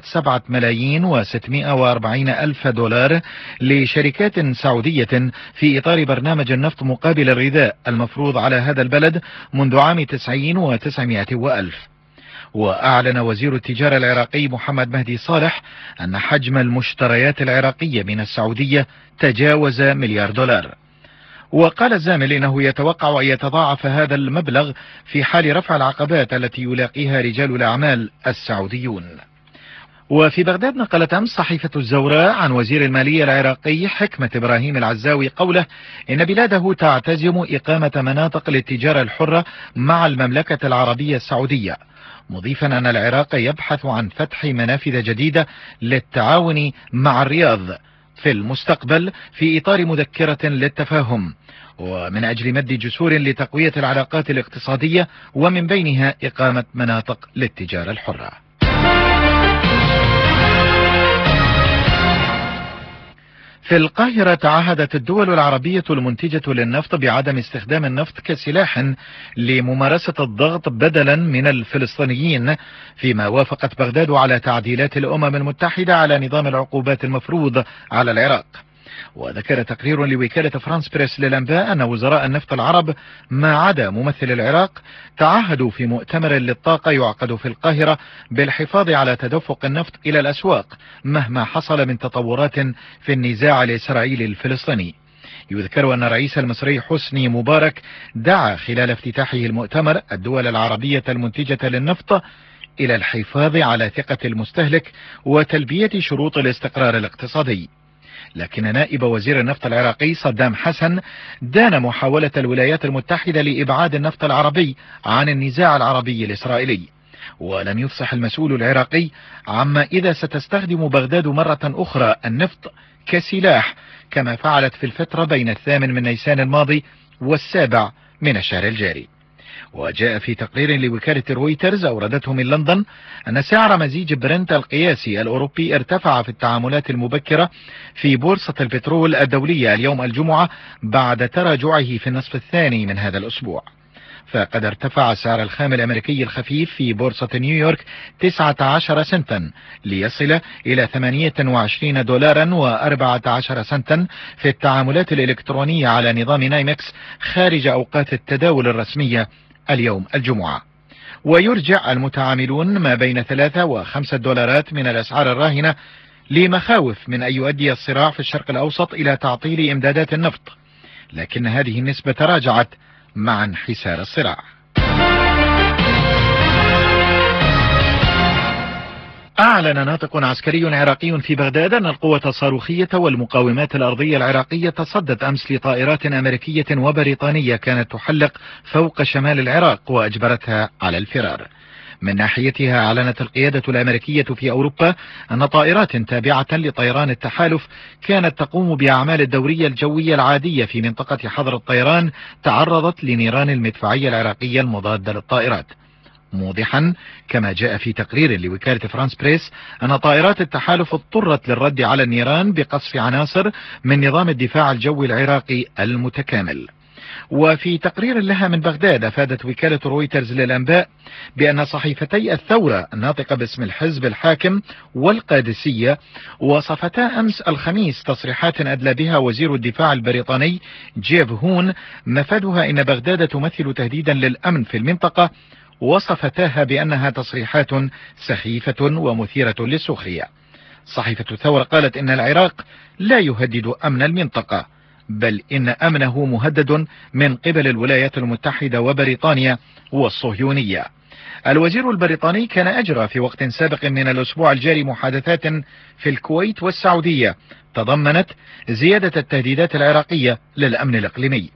7,640,000 دولار لشركات سعودية في إطار برنامج النفط مقابل الغذاء المفروض على هذا البلد منذ عام 90 و900 وألف. وأعلن وزير التجارة العراقي محمد مهدي صالح أن حجم المشتريات العراقية من السعودية تجاوز $1,000,000,000. وقال الزامل إنه يتوقع أن يتضاعف هذا المبلغ في حال رفع العقبات التي يلاقيها رجال الأعمال السعوديون. وفي بغداد نقلت أمس صحيفة الزوراء عن وزير المالية العراقي حكمة إبراهيم العزاوي قوله إن بلاده تعتزم إقامة مناطق للتجارة الحرة مع المملكة العربية السعودية، مضيفا أن العراق يبحث عن فتح منافذ جديدة للتعاون مع الرياض في المستقبل في إطار مذكرة للتفاهم، ومن أجل مد جسور لتقوية العلاقات الاقتصادية ومن بينها إقامة مناطق للتجارة الحرة. في القاهرة تعهدت الدول العربية المنتجة للنفط بعدم استخدام النفط كسلاح لممارسة الضغط بدلا من الفلسطينيين، فيما وافقت بغداد على تعديلات الأمم المتحدة على نظام العقوبات المفروض على العراق. وذكر تقرير لوكالة فرانس بريس للأنباء أن وزراء النفط العرب ما عدا ممثل العراق تعهدوا في مؤتمر للطاقة يعقد في القاهرة بالحفاظ على تدفق النفط إلى الأسواق مهما حصل من تطورات في النزاع الإسرائيلي الفلسطيني. يذكر أن الرئيس المصري حسني مبارك دعا خلال افتتاحه المؤتمر الدول العربية المنتجة للنفط إلى الحفاظ على ثقة المستهلك وتلبية شروط الاستقرار الاقتصادي. لكن نائب وزير النفط العراقي صدام حسن دان محاولة الولايات المتحدة لإبعاد النفط العربي عن النزاع العربي الإسرائيلي، ولم يفصح المسؤول العراقي عما إذا ستستخدم بغداد مرة أخرى النفط كسلاح كما فعلت في الفترة بين 8 نيسان الماضي و7 من الشهر الجاري. وجاء في تقرير لوكالة رويترز أوردته من لندن أن سعر مزيج برنت القياسي الأوروبي ارتفع في التعاملات المبكرة في بورصة البترول الدولية اليوم الجمعة بعد تراجعه في النصف الثاني من هذا الأسبوع. فقد ارتفع سعر الخام الأمريكي الخفيف في بورصة نيويورك 19 سنتا ليصل إلى $28.14 سنتا في التعاملات الإلكترونية على نظام نايمكس خارج أوقات التداول الرسمية اليوم الجمعة. ويرجع المتعاملون ما بين 3 و5 دولارات من الأسعار الراهنة لمخاوف من أن يؤدي الصراع في الشرق الأوسط إلى تعطيل إمدادات النفط، لكن هذه النسبة تراجعت مع انحسار الصراع. أعلن ناطق عسكري عراقي في بغداد أن القوة الصاروخية والمقاومات الأرضية العراقية تصدت أمس لطائرات أمريكية وبريطانية كانت تحلق فوق شمال العراق وأجبرتها على الفرار. من ناحيتها أعلنت القيادة الأمريكية في أوروبا أن طائرات تابعة لطيران التحالف كانت تقوم بأعمال الدورية الجوية العادية في منطقة حظر الطيران تعرضت لنيران المدفعية العراقية المضادة للطائرات، موضحا كما جاء في تقرير لوكالة فرانس بريس أن طائرات التحالف اضطرت للرد على النيران بقصف عناصر من نظام الدفاع الجوي العراقي المتكامل. وفي تقرير لها من بغداد أفادت وكالة رويترز للأنباء بأن صحيفتي الثورة الناطقة باسم الحزب الحاكم والقادسية وصفتا أمس الخميس تصريحات أدلى بها وزير الدفاع البريطاني جيف هون مفادها إن بغداد تمثل تهديدا للأمن في المنطقة، وصفتاها بأنها تصريحات سخيفة ومثيرة للسخرية. صحيفة الثورة قالت إن العراق لا يهدد أمن المنطقة، بل إن أمنه مهدد من قبل الولايات المتحدة وبريطانيا والصهيونية. الوزير البريطاني كان أجرى في وقت سابق من الأسبوع الجاري محادثات في الكويت والسعودية تضمنت زيادة التهديدات العراقية للأمن الإقليمي.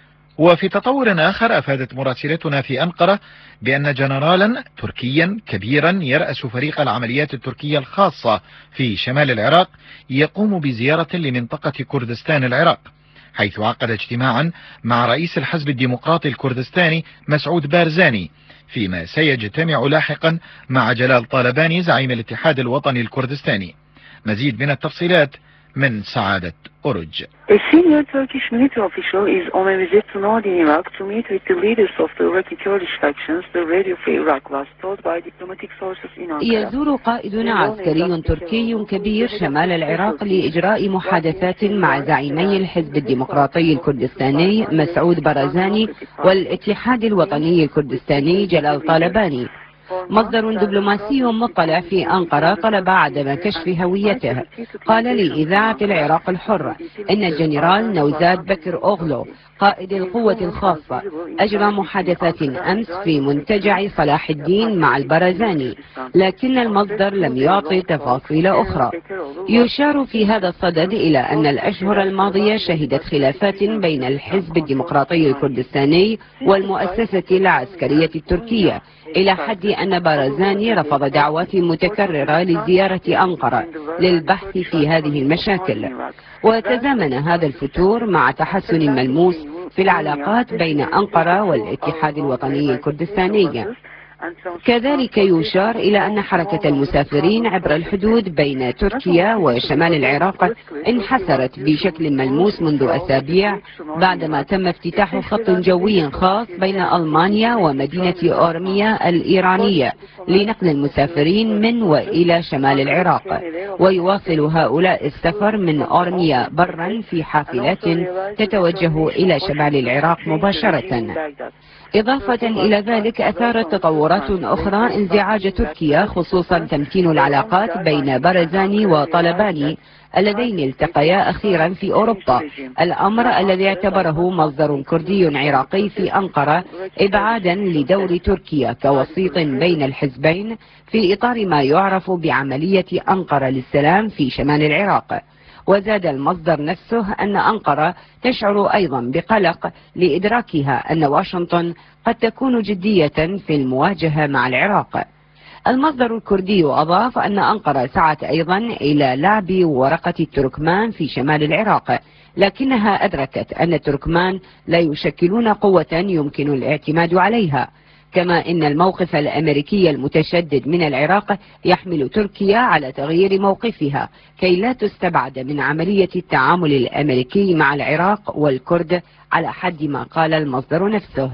وفي تطور آخر أفادت مراسلتنا في أنقرة بأن جنرالا تركيا كبيرا يرأس فريق العمليات التركية الخاصة في شمال العراق يقوم بزيارة لمنطقة كردستان العراق، حيث عقد اجتماعا مع رئيس الحزب الديمقراطي الكردستاني مسعود بارزاني، فيما سيجتمع لاحقا مع جلال طالباني زعيم الاتحاد الوطني الكردستاني. مزيد من التفصيلات من سعادة أورج. A senior Turkish military official is on a visit to northern Iraq to meet with the leaders of the Iraqi Kurdish factions, the Radio Free Iraq was told by diplomatic sources in Ankara. يزور قائد عسكري تركي كبير شمال العراق لإجراء محادثات مع زعيمي الحزب الديمقراطي الكردستاني مسعود بارزاني والاتحاد الوطني الكردستاني جلال طالباني. مصدر دبلوماسي مطلع في أنقرة طلب عدم كشف هويته قال لإذاعة العراق الحر إن الجنرال نوزاد بكر أوغلو قائد القوة الخاصة أجرى محادثات أمس في منتجع صلاح الدين مع البرزاني، لكن المصدر لم يعطي تفاصيل أخرى. يشار في هذا الصدد إلى أن الأشهر الماضية شهدت خلافات بين الحزب الديمقراطي الكردستاني والمؤسسة العسكرية التركية، إلى حد أن بارزاني رفض دعوات متكررة لزيارة أنقرة للبحث في هذه المشاكل. وتزامن هذا الفتور مع تحسن ملموس في العلاقات بين أنقرة والاتحاد الوطني الكردستاني. كذلك يشار إلى أن حركة المسافرين عبر الحدود بين تركيا وشمال العراق انحسرت بشكل ملموس منذ أسابيع بعدما تم افتتاح خط جوي خاص بين ألمانيا ومدينة أورميا الإيرانية لنقل المسافرين من وإلى شمال العراق، ويواصل هؤلاء السفر من أورميا برا في حافلات تتوجه إلى شمال العراق مباشرة. إضافة إلى ذلك أثارت تطورات أخرى انزعاج تركيا، خصوصا تمكين العلاقات بين برزاني وطلباني اللذين التقيا أخيرا في أوروبا، الأمر الذي اعتبره مصدر كردي عراقي في أنقرة إبعادا لدور تركيا كوسيط بين الحزبين في إطار ما يعرف بعملية أنقرة للسلام في شمال العراق. وزاد المصدر نفسه أن أنقرة تشعر أيضا بقلق لإدراكها أن واشنطن قد تكون جدية في المواجهة مع العراق. المصدر الكردي أضاف أن أنقرة سعت أيضا إلى لعب ورقة التركمان في شمال العراق، لكنها أدركت أن التركمان لا يشكلون قوة يمكن الاعتماد عليها، كما إن الموقف الأمريكي المتشدد من العراق يحمل تركيا على تغيير موقفها كي لا تستبعد من عملية التعامل الأمريكي مع العراق والكرد على حد ما قال المصدر نفسه.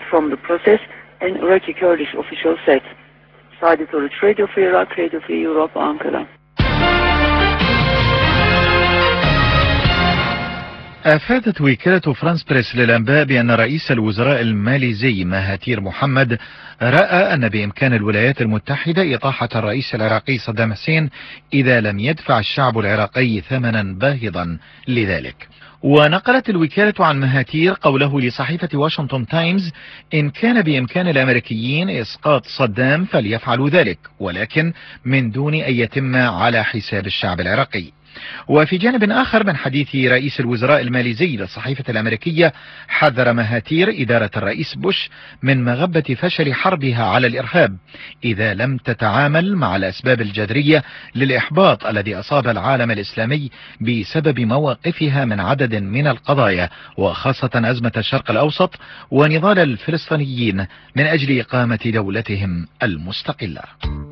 أفادت وكالة فرانس بريس للأنباء بأن رئيس الوزراء الماليزي مهاتير محمد رأى أن بإمكان الولايات المتحدة إطاحة الرئيس العراقي صدام حسين إذا لم يدفع الشعب العراقي ثمنا باهظا لذلك. ونقلت الوكالة عن مهاتير قوله لصحيفة واشنطن تايمز: إن كان بإمكان الأمريكيين إسقاط صدام فليفعلوا ذلك، ولكن من دون أن يتم على حساب الشعب العراقي. وفي جانب آخر من حديث رئيس الوزراء الماليزي للصحيفة الأمريكية، حذر مهاتير إدارة الرئيس بوش من مغبة فشل حربها على الإرهاب إذا لم تتعامل مع الأسباب الجذرية للإحباط الذي أصاب العالم الإسلامي بسبب مواقفها من عدد من القضايا، وخاصة أزمة الشرق الأوسط ونضال الفلسطينيين من أجل إقامة دولتهم المستقلة.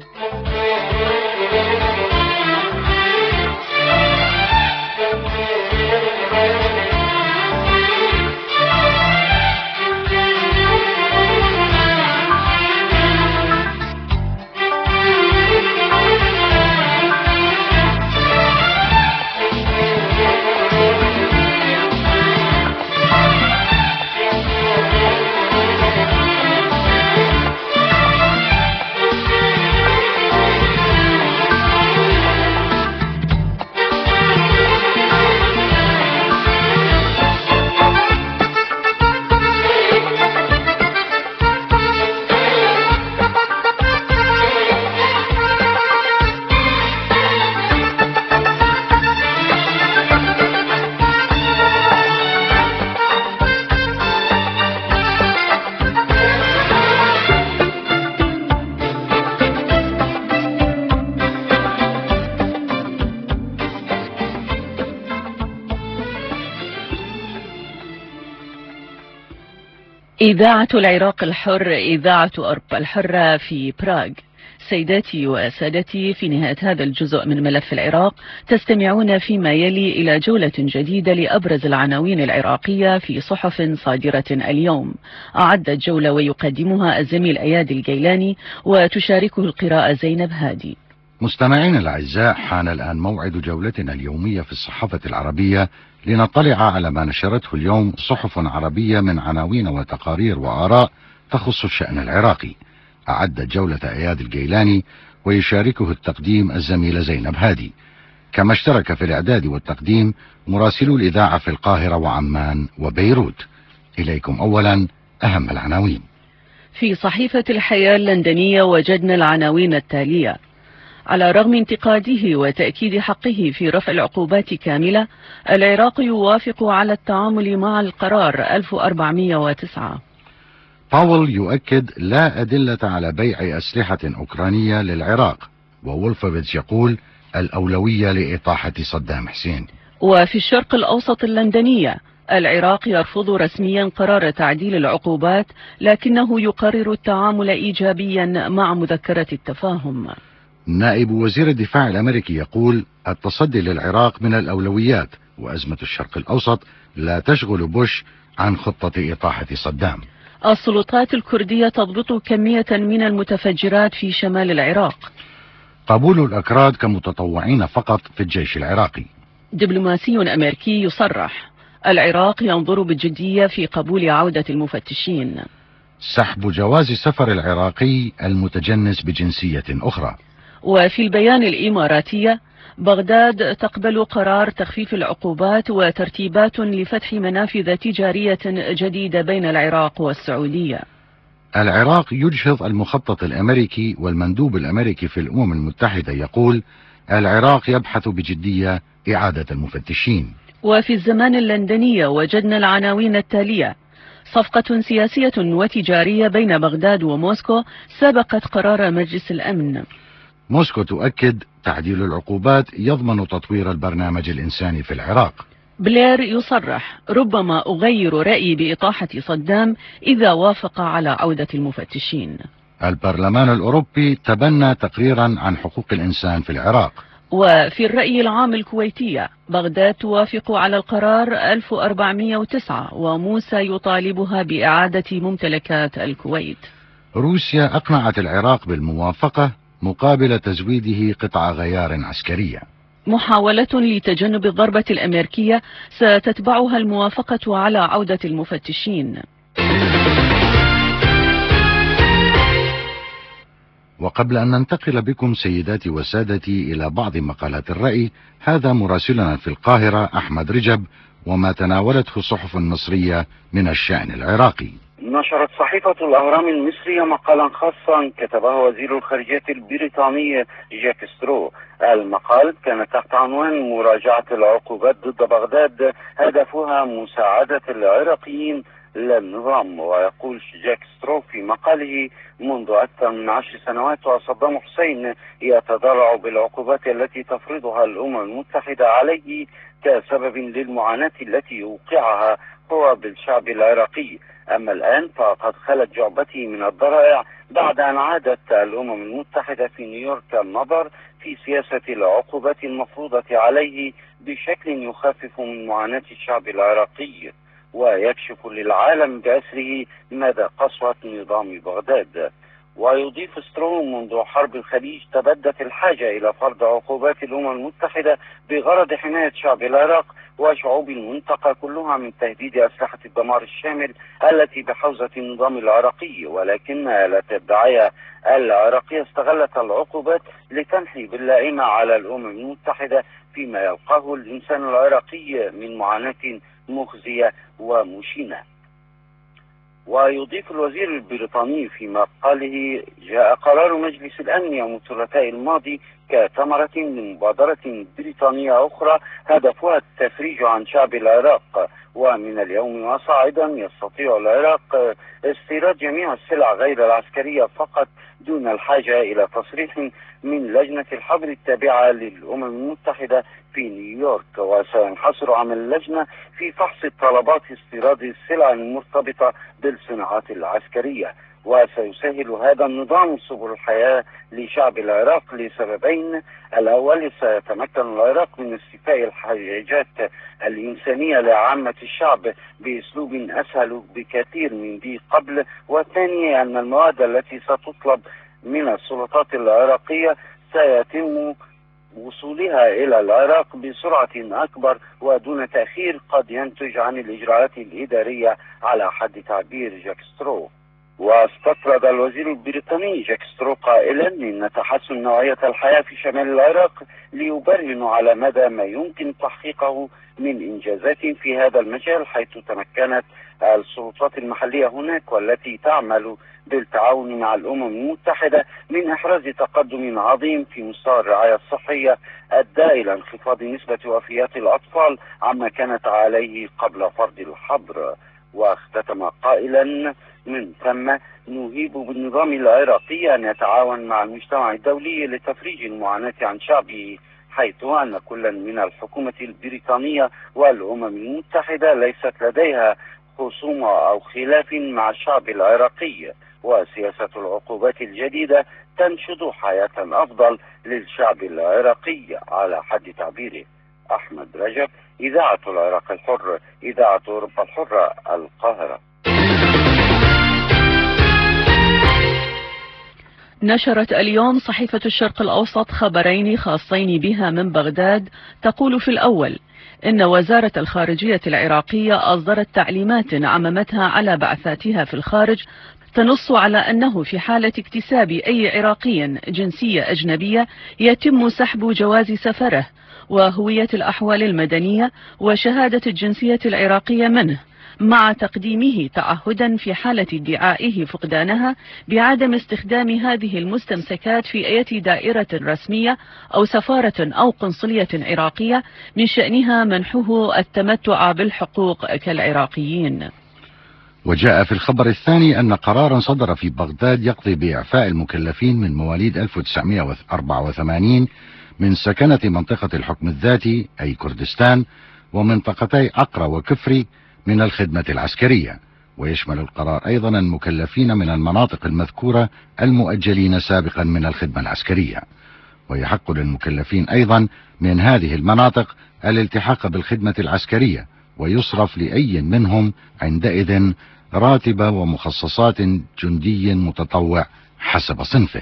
إذاعة العراق الحر، إذاعة أوروبا الحرة في براغ. سيداتي وسادتي، في نهاية هذا الجزء من ملف العراق تستمعون فيما يلي إلى جولة جديدة لأبرز العناوين العراقية في صحف صادرة اليوم. أعد الجولة ويقدمها الزميل أياد الجيلاني، وتشاركه القراءة زينب هادي. مستمعين الأعزاء، حان الآن موعد جولتنا اليومية في الصحافة العربية لنطلع على ما نشرته اليوم صحف عربية من عناوين وتقارير وآراء تخص الشأن العراقي. أعد جولة أياد الجيلاني، ويشاركه التقديم الزميلة زينب هادي، كما اشترك في الإعداد والتقديم مراسلو الإذاعة في القاهرة وعمان وبيروت. إليكم أولا أهم العناوين. في صحيفة الحياة اللندنية وجدنا العناوين التالية: على رغم انتقاده وتأكيد حقه في رفع العقوبات كاملة، العراق يوافق على التعامل مع القرار 1409. باول يؤكد لا أدلة على بيع أسلحة أوكرانية للعراق، وولفوفيتش يقول الأولوية لإطاحة صدام حسين. وفي الشرق الأوسط اللندنية: العراق يرفض رسميا قرار تعديل العقوبات، لكنه يقرر التعامل إيجابيا مع مذكرة التفاهم. نائب وزير الدفاع الأمريكي يقول التصدي للعراق من الأولويات، وأزمة الشرق الأوسط لا تشغل بوش عن خطة إطاحة صدام. السلطات الكردية تضبط كمية من المتفجرات في شمال العراق. قبول الأكراد كمتطوعين فقط في الجيش العراقي. دبلوماسي أمريكي يصرح العراق ينظر بجدية في قبول عودة المفتشين. سحب جواز سفر العراقي المتجنس بجنسية أخرى. وفي البيان الإماراتية بغداد تقبل قرار تخفيف العقوبات وترتيبات لفتح منافذ تجارية جديدة بين العراق والسعودية. العراق يجهض المخطط الأمريكي، والمندوب الأمريكي في الأمم المتحدة يقول العراق يبحث بجدية إعادة المفتشين. وفي الزمان اللندنية وجدنا العناوين التالية: صفقة سياسية وتجارية بين بغداد وموسكو سبقت قرار مجلس الأمن. موسكو تؤكد تعديل العقوبات يضمن تطوير البرنامج الإنساني في العراق. بلير يصرح ربما أغير رأيي بإطاحة صدام إذا وافق على عودة المفتشين. البرلمان الأوروبي تبنى تقريرا عن حقوق الإنسان في العراق. وفي الرأي العام الكويتية بغداد توافق على القرار 1409 وموسى يطالبها بإعادة ممتلكات الكويت. روسيا أقنعت العراق بالموافقة مقابل تزويده قطع غيار عسكرية. محاولة لتجنب الضربة الأمريكية ستتبعها الموافقة على عودة المفتشين. وقبل أن ننتقل بكم سيداتي وسادتي إلى بعض مقالات الرأي، هذا مراسلنا في القاهرة أحمد رجب وما تناولته الصحف المصرية من الشأن العراقي. نشرت صحيفة الأهرام المصرية مقالا خاصا كتبه وزير الخارجية البريطاني جاك سترو. المقال كان تحت عنوان مراجعة العقوبات ضد بغداد هدفها مساعدة العراقيين للنظام. ويقول جاك سترو في مقاله: منذ أكثر من 10 سنوات وصدام حسين يتضرع بالعقوبات التي تفرضها الأمم المتحدة عليه كسبب للمعاناة التي يوقعها هو بالشعب العراقي. أما الآن فقد خلت جعبته من الضرائع بعد أن عادت الأمم المتحدة في نيويورك النظر في سياسة العقوبات المفروضة عليه بشكل يخفف من معاناة الشعب العراقي ويكشف للعالم بأسره مدى قسوة نظام بغداد. ويضيف سترو: منذ حرب الخليج تبدت الحاجة إلى فرض عقوبات الأمم المتحدة بغرض حماية شعب العراق وشعوب المنطقة كلها من تهديد أسلحة الدمار الشامل التي بحوزة النظام العراقي. ولكن آلة الدعاية العراقية استغلت العقوبات لتنحي باللائمة على الأمم المتحدة فيما يلقاه الإنسان العراقي من معاناة مخزية ومشينة. ويضيف الوزير البريطاني في مقاله: جاء قرار مجلس الأمن يوم الثلاثاء الماضي كثمرة من مبادرة بريطانية أخرى هدفها التفريج عن شعب العراق. ومن اليوم وصاعدا يستطيع العراق استيراد جميع السلع غير العسكرية فقط دون الحاجة إلى تصريح من لجنة الحظر التابعة للأمم المتحدة في نيويورك. وسينحصر عمل اللجنة في فحص طلبات استيراد السلع المرتبطة بالصناعات العسكرية. وسيسهل هذا النظام سبل الحياة لشعب العراق لسببين: الأول، سيتمكن العراق من استيفاء الحاجات الإنسانية لعامة الشعب بأسلوب أسهل بكثير من ذي قبل. والثاني، أن المواد التي ستطلب من السلطات العراقية سيتم وصولها إلى العراق بسرعة أكبر ودون تأخير قد ينتج عن الإجراءات الإدارية على حد تعبير جاك سترو. واستطرد الوزير البريطاني جاك سترو قائلا إن تحسن نوعية الحياة في شمال العراق ليبرهن على مدى ما يمكن تحقيقه من إنجازات في هذا المجال، حيث تمكنت السلطات المحلية هناك والتي تعمل بالتعاون مع الأمم المتحدة من إحراز تقدم عظيم في مستوى الرعاية الصحية أدى إلى انخفاض نسبة وفيات الأطفال عما كانت عليه قبل فرض الحظر. واختتم قائلا: من ثم نهيب بالنظام العراقي أن يتعاون مع المجتمع الدولي لتفريج المعاناة عن شعبه، حيث أن كل من الحكومة البريطانية والأمم المتحدة ليست لديها خصومة أو خلاف مع الشعب العراقي، وسياسة العقوبات الجديدة تنشد حياة أفضل للشعب العراقي على حد تعبيره. أحمد رجب، إذاعة العراق الحر، إذاعة أوروبا الحرة، القاهرة. نشرت اليوم صحيفة الشرق الأوسط خبرين خاصين بها من بغداد، تقول في الأول إن وزارة الخارجية العراقية أصدرت تعليمات عممتها على بعثاتها في الخارج تنص على أنه في حالة اكتساب أي عراقي جنسية أجنبية يتم سحب جواز سفره وهوية الأحوال المدنية وشهادة الجنسية العراقية منه، مع تقديمه تعهدا في حالة ادعائه فقدانها بعدم استخدام هذه المستمسكات في أي دائرة رسمية أو سفارة أو قنصلية عراقية من شأنها منحه التمتع بالحقوق كالعراقيين. وجاء في الخبر الثاني أن قرارا صدر في بغداد يقضي بإعفاء المكلفين من مواليد 1984 من سكنة منطقة الحكم الذاتي أي كردستان ومنطقتي عقرة وكفري من الخدمة العسكرية، ويشمل القرار أيضا المكلفين من المناطق المذكورة المؤجلين سابقا من الخدمة العسكرية، ويحق للمكلفين أيضا من هذه المناطق الالتحاق بالخدمة العسكرية، ويصرف لأي منهم عندئذ راتب ومخصصات جندي متطوع حسب صنفه.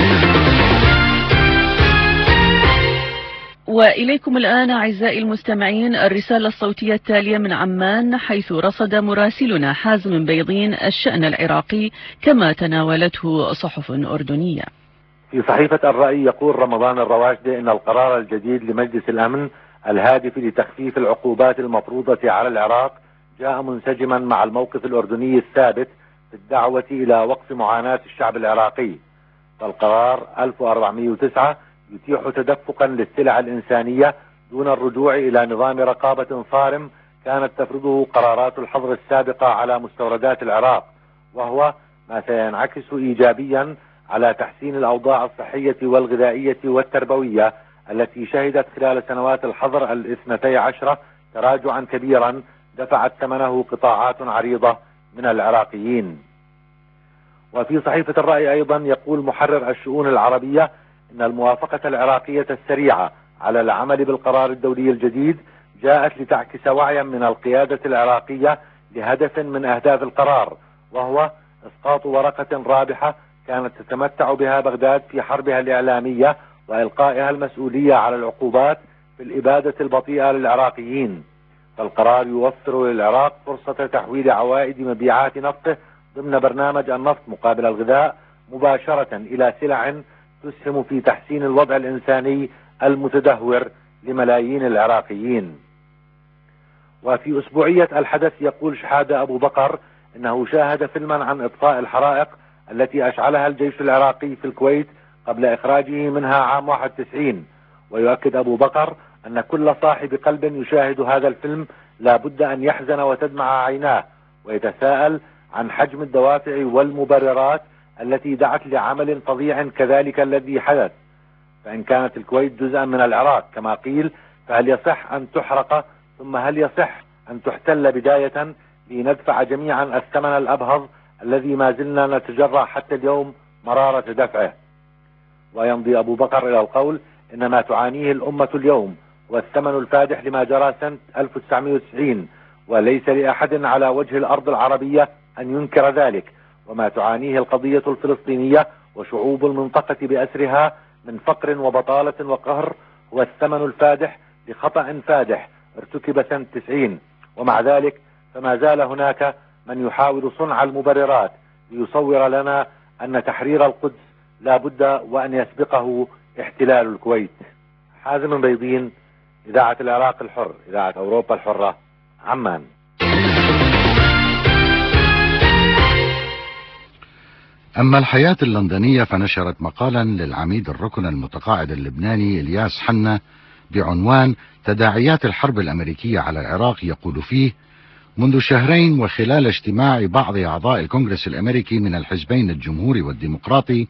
وإليكم الآن أعزائي المستمعين الرسالة الصوتية التالية من عمان، حيث رصد مراسلنا حازم بيضين الشأن العراقي كما تناولته صحف أردنية. في صحيفة الرأي يقول رمضان الرواشدي إن القرار الجديد لمجلس الأمن الهادف لتخفيف العقوبات المفروضة على العراق جاء منسجما مع الموقف الأردني الثابت في الدعوة إلى وقف معاناة الشعب العراقي. فالقرار 1409 يتيح تدفقا للسلع الإنسانية دون الرجوع إلى نظام رقابة صارم كانت تفرضه قرارات الحظر السابقة على مستوردات العراق، وهو ما سينعكس إيجابيا على تحسين الأوضاع الصحية والغذائية والتربوية التي شهدت خلال سنوات الحظر 12 تراجعا كبيرا دفعت ثمنه قطاعات عريضة من العراقيين. وفي صحيفة الرأي أيضا يقول محرر الشؤون العربية إن الموافقة العراقية السريعة على العمل بالقرار الدولي الجديد جاءت لتعكس وعيا من القيادة العراقية لهدف من أهداف القرار، وهو إسقاط ورقة رابحة كانت تتمتع بها بغداد في حربها الإعلامية وإلقائها المسؤولية على العقوبات في الإبادة البطيئة للعراقيين. فالقرار يوفر للعراق فرصة تحويل عوائد مبيعات نفطه ضمن برنامج النفط مقابل الغذاء مباشرة إلى سلع تسهم في تحسين الوضع الإنساني المتدهور لملايين العراقيين. وفي أسبوعية الحدث يقول شحادة أبو بكر إنه شاهد فيلما عن إطفاء الحرائق التي أشعلها الجيش العراقي في الكويت قبل إخراجه منها عام 91. ويؤكد أبو بكر أن كل صاحب قلب يشاهد هذا الفيلم لا بد أن يحزن وتدمع عيناه ويتساءل عن حجم الدوافع والمبررات التي دعت لعمل فظيع كذلك الذي حدث. فإن كانت الكويت جزءا من العراق كما قيل، فهل يصح أن تحرق؟ ثم هل يصح أن تحتل بداية لندفع جميعا الثمن الأبهض الذي ما زلنا نتجرع حتى اليوم مرارة دفعه؟ ويمضي أبو بكر إلى القول إن ما تعانيه الأمة اليوم والثمن الفادح لما جرى سنة 1990، وليس لأحد على وجه الأرض العربية أن ينكر ذلك، وما تعانيه القضية الفلسطينية وشعوب المنطقة بأسرها من فقر وبطالة وقهر هو الثمن الفادح لخطأ فادح ارتكب سنة 90. ومع ذلك فما زال هناك من يحاول صنع المبررات ليصور لنا أن تحرير القدس لا بد وأن يسبقه احتلال الكويت. حازم بيضين، إذاعة العراق الحر، إذاعة أوروبا الحرة، عمان. أما الحياة اللندنية فنشرت مقالا للعميد الركن المتقاعد اللبناني إلياس حنا بعنوان تداعيات الحرب الأمريكية على العراق، يقول فيه: منذ شهرين وخلال اجتماع بعض أعضاء الكونغرس الأمريكي من الحزبين الجمهوري والديمقراطي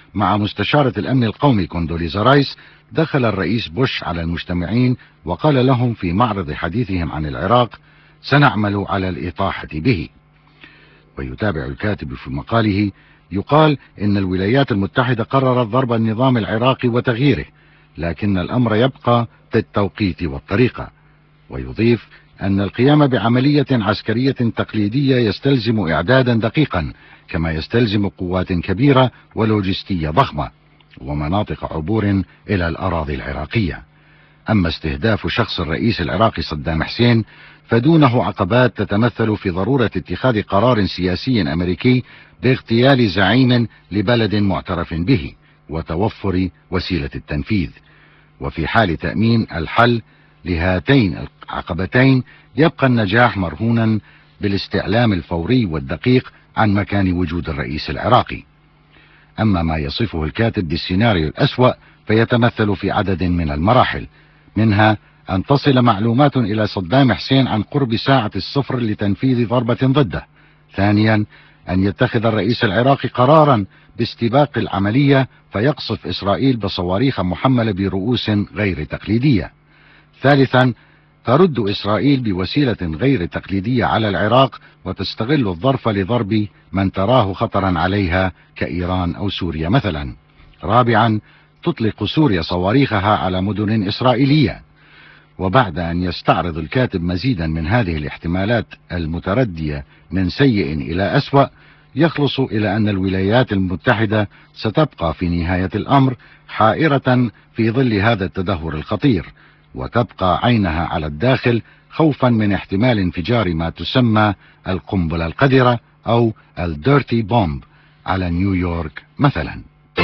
مع مستشارة الأمن القومي كوندوليزا رايس، دخل الرئيس بوش على المجتمعين وقال لهم في معرض حديثهم عن العراق: سنعمل على الإطاحة به. ويتابع الكاتب في مقاله: يقال إن الولايات المتحدة قررت ضرب النظام العراقي وتغييره، لكن الأمر يبقى في التوقيت والطريقة. ويضيف أن القيام بعملية عسكرية تقليدية يستلزم إعدادا دقيقا، كما يستلزم قوات كبيرة ولوجستية ضخمة ومناطق عبور إلى الأراضي العراقية. أما استهداف شخص الرئيس العراقي صدام حسين فدونه عقبات تتمثل في ضرورة اتخاذ قرار سياسي أمريكي باغتيال زعيم لبلد معترف به وتوفر وسيلة التنفيذ. وفي حال تأمين الحل لهاتين العقبتين يبقى النجاح مرهونا بالاستعلام الفوري والدقيق عن مكان وجود الرئيس العراقي. أما ما يصفه الكاتب بالسيناريو الأسوأ فيتمثل في عدد من المراحل، منها أن تصل معلومات إلى صدام حسين عن قرب ساعة الصفر لتنفيذ ضربة ضده. ثانيا، أن يتخذ الرئيس العراقي قرارا باستباق العملية فيقصف إسرائيل بصواريخ محملة برؤوس غير تقليدية. ثالثا، ترد إسرائيل بوسيلة غير تقليدية على العراق وتستغل الظرف لضرب من تراه خطرا عليها كإيران أو سوريا مثلا. رابعا، تطلق سوريا صواريخها على مدن إسرائيلية. وبعد أن يستعرض الكاتب مزيدا من هذه الاحتمالات المتردية من سيء إلى أسوأ، يخلص إلى أن الولايات المتحدة ستبقى في نهاية الأمر حائرة في ظل هذا التدهور الخطير، وتبقى عينها على الداخل خوفا من احتمال انفجار ما تسمى القنبلة القذرة أو الديرتي بومب على نيويورك مثلا.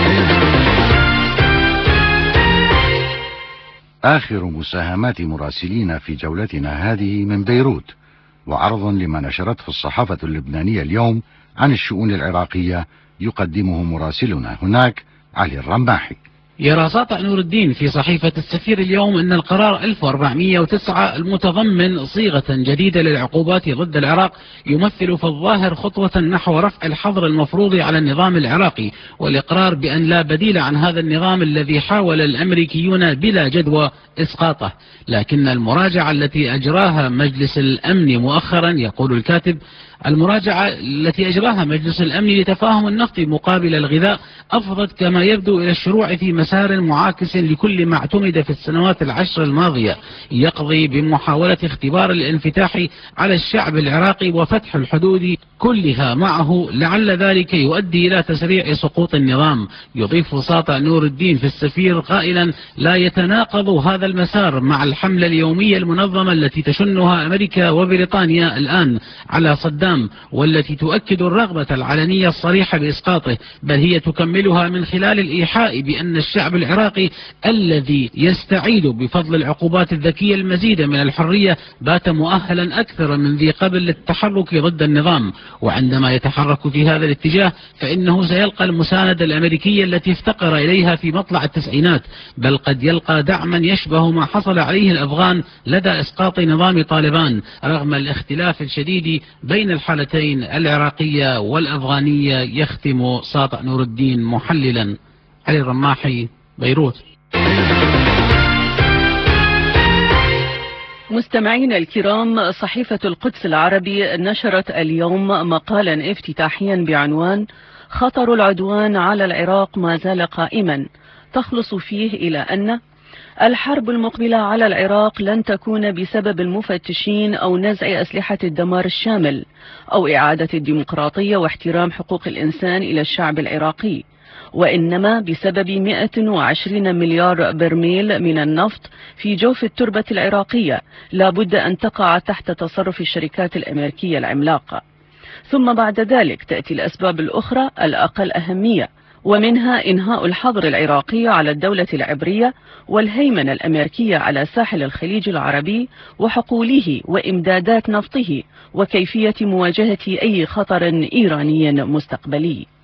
آخر مساهمات مراسلين في جولتنا هذه من بيروت، وعرض لما نشرته الصحافة اللبنانية اليوم عن الشؤون العراقية يقدمه مراسلنا هناك علي الرماحي. يرى ساطع نور الدين في صحيفة السفير اليوم أن القرار 1409 المتضمن صيغة جديدة للعقوبات ضد العراق يمثل في الظاهر خطوة نحو رفع الحظر المفروض على النظام العراقي والإقرار بأن لا بديل عن هذا النظام الذي حاول الأمريكيون بلا جدوى إسقاطه. لكن المراجعة التي أجراها مجلس الأمن مؤخرا، يقول الكاتب، المراجعة التي أجراها مجلس الأمن لتفاهم النفط مقابل الغذاء أفضت كما يبدو إلى الشروع في مسار معاكس لكل ما اعتمد في السنوات العشر الماضية، يقضي بمحاولة اختبار الانفتاح على الشعب العراقي وفتح الحدود كلها معه، لعل ذلك يؤدي إلى تسريع سقوط النظام. يضيف ساطع نور الدين في السفير قائلا: لا يتناقض هذا المسار مع الحملة اليومية المنظمة التي تشنها أمريكا وبريطانيا الآن على صدام، والتي تؤكد الرغبة العلنية الصريحة بإسقاطه، بل هي تكملها من خلال الإيحاء بأن الشعب العراقي الذي يستعيد بفضل العقوبات الذكية المزيدة من الحرية بات مؤهلا أكثر من ذي قبل للتحرك ضد النظام. وعندما يتحرك في هذا الاتجاه فإنه سيلقى المساندة الأمريكية التي افتقر إليها في مطلع التسعينات، بل قد يلقى دعما يشبه ما حصل عليه الأفغان لدى إسقاط نظام طالبان، رغم الاختلاف الشديد بين الحالتين العراقية والأفغانية. يختم ساطع نور الدين محللا. علي الرماحي، بيروت. مستمعينا الكرام، صحيفة القدس العربي نشرت اليوم مقالا افتتاحيا بعنوان: خطر العدوان على العراق ما زال قائما، تخلص فيه إلى أن الحرب المقبلة على العراق لن تكون بسبب المفتشين أو نزع أسلحة الدمار الشامل أو إعادة الديمقراطية واحترام حقوق الإنسان إلى الشعب العراقي، وإنما بسبب 120 مليار برميل من النفط في جوف التربة العراقية لا بد أن تقع تحت تصرف الشركات الأمريكية العملاقة. ثم بعد ذلك تأتي الأسباب الأخرى الأقل أهمية، ومنها إنهاء الحظر العراقي على الدولة العبرية والهيمنة الأمريكية على ساحل الخليج العربي وحقوله وإمدادات نفطه وكيفية مواجهة أي خطر إيراني مستقبلي.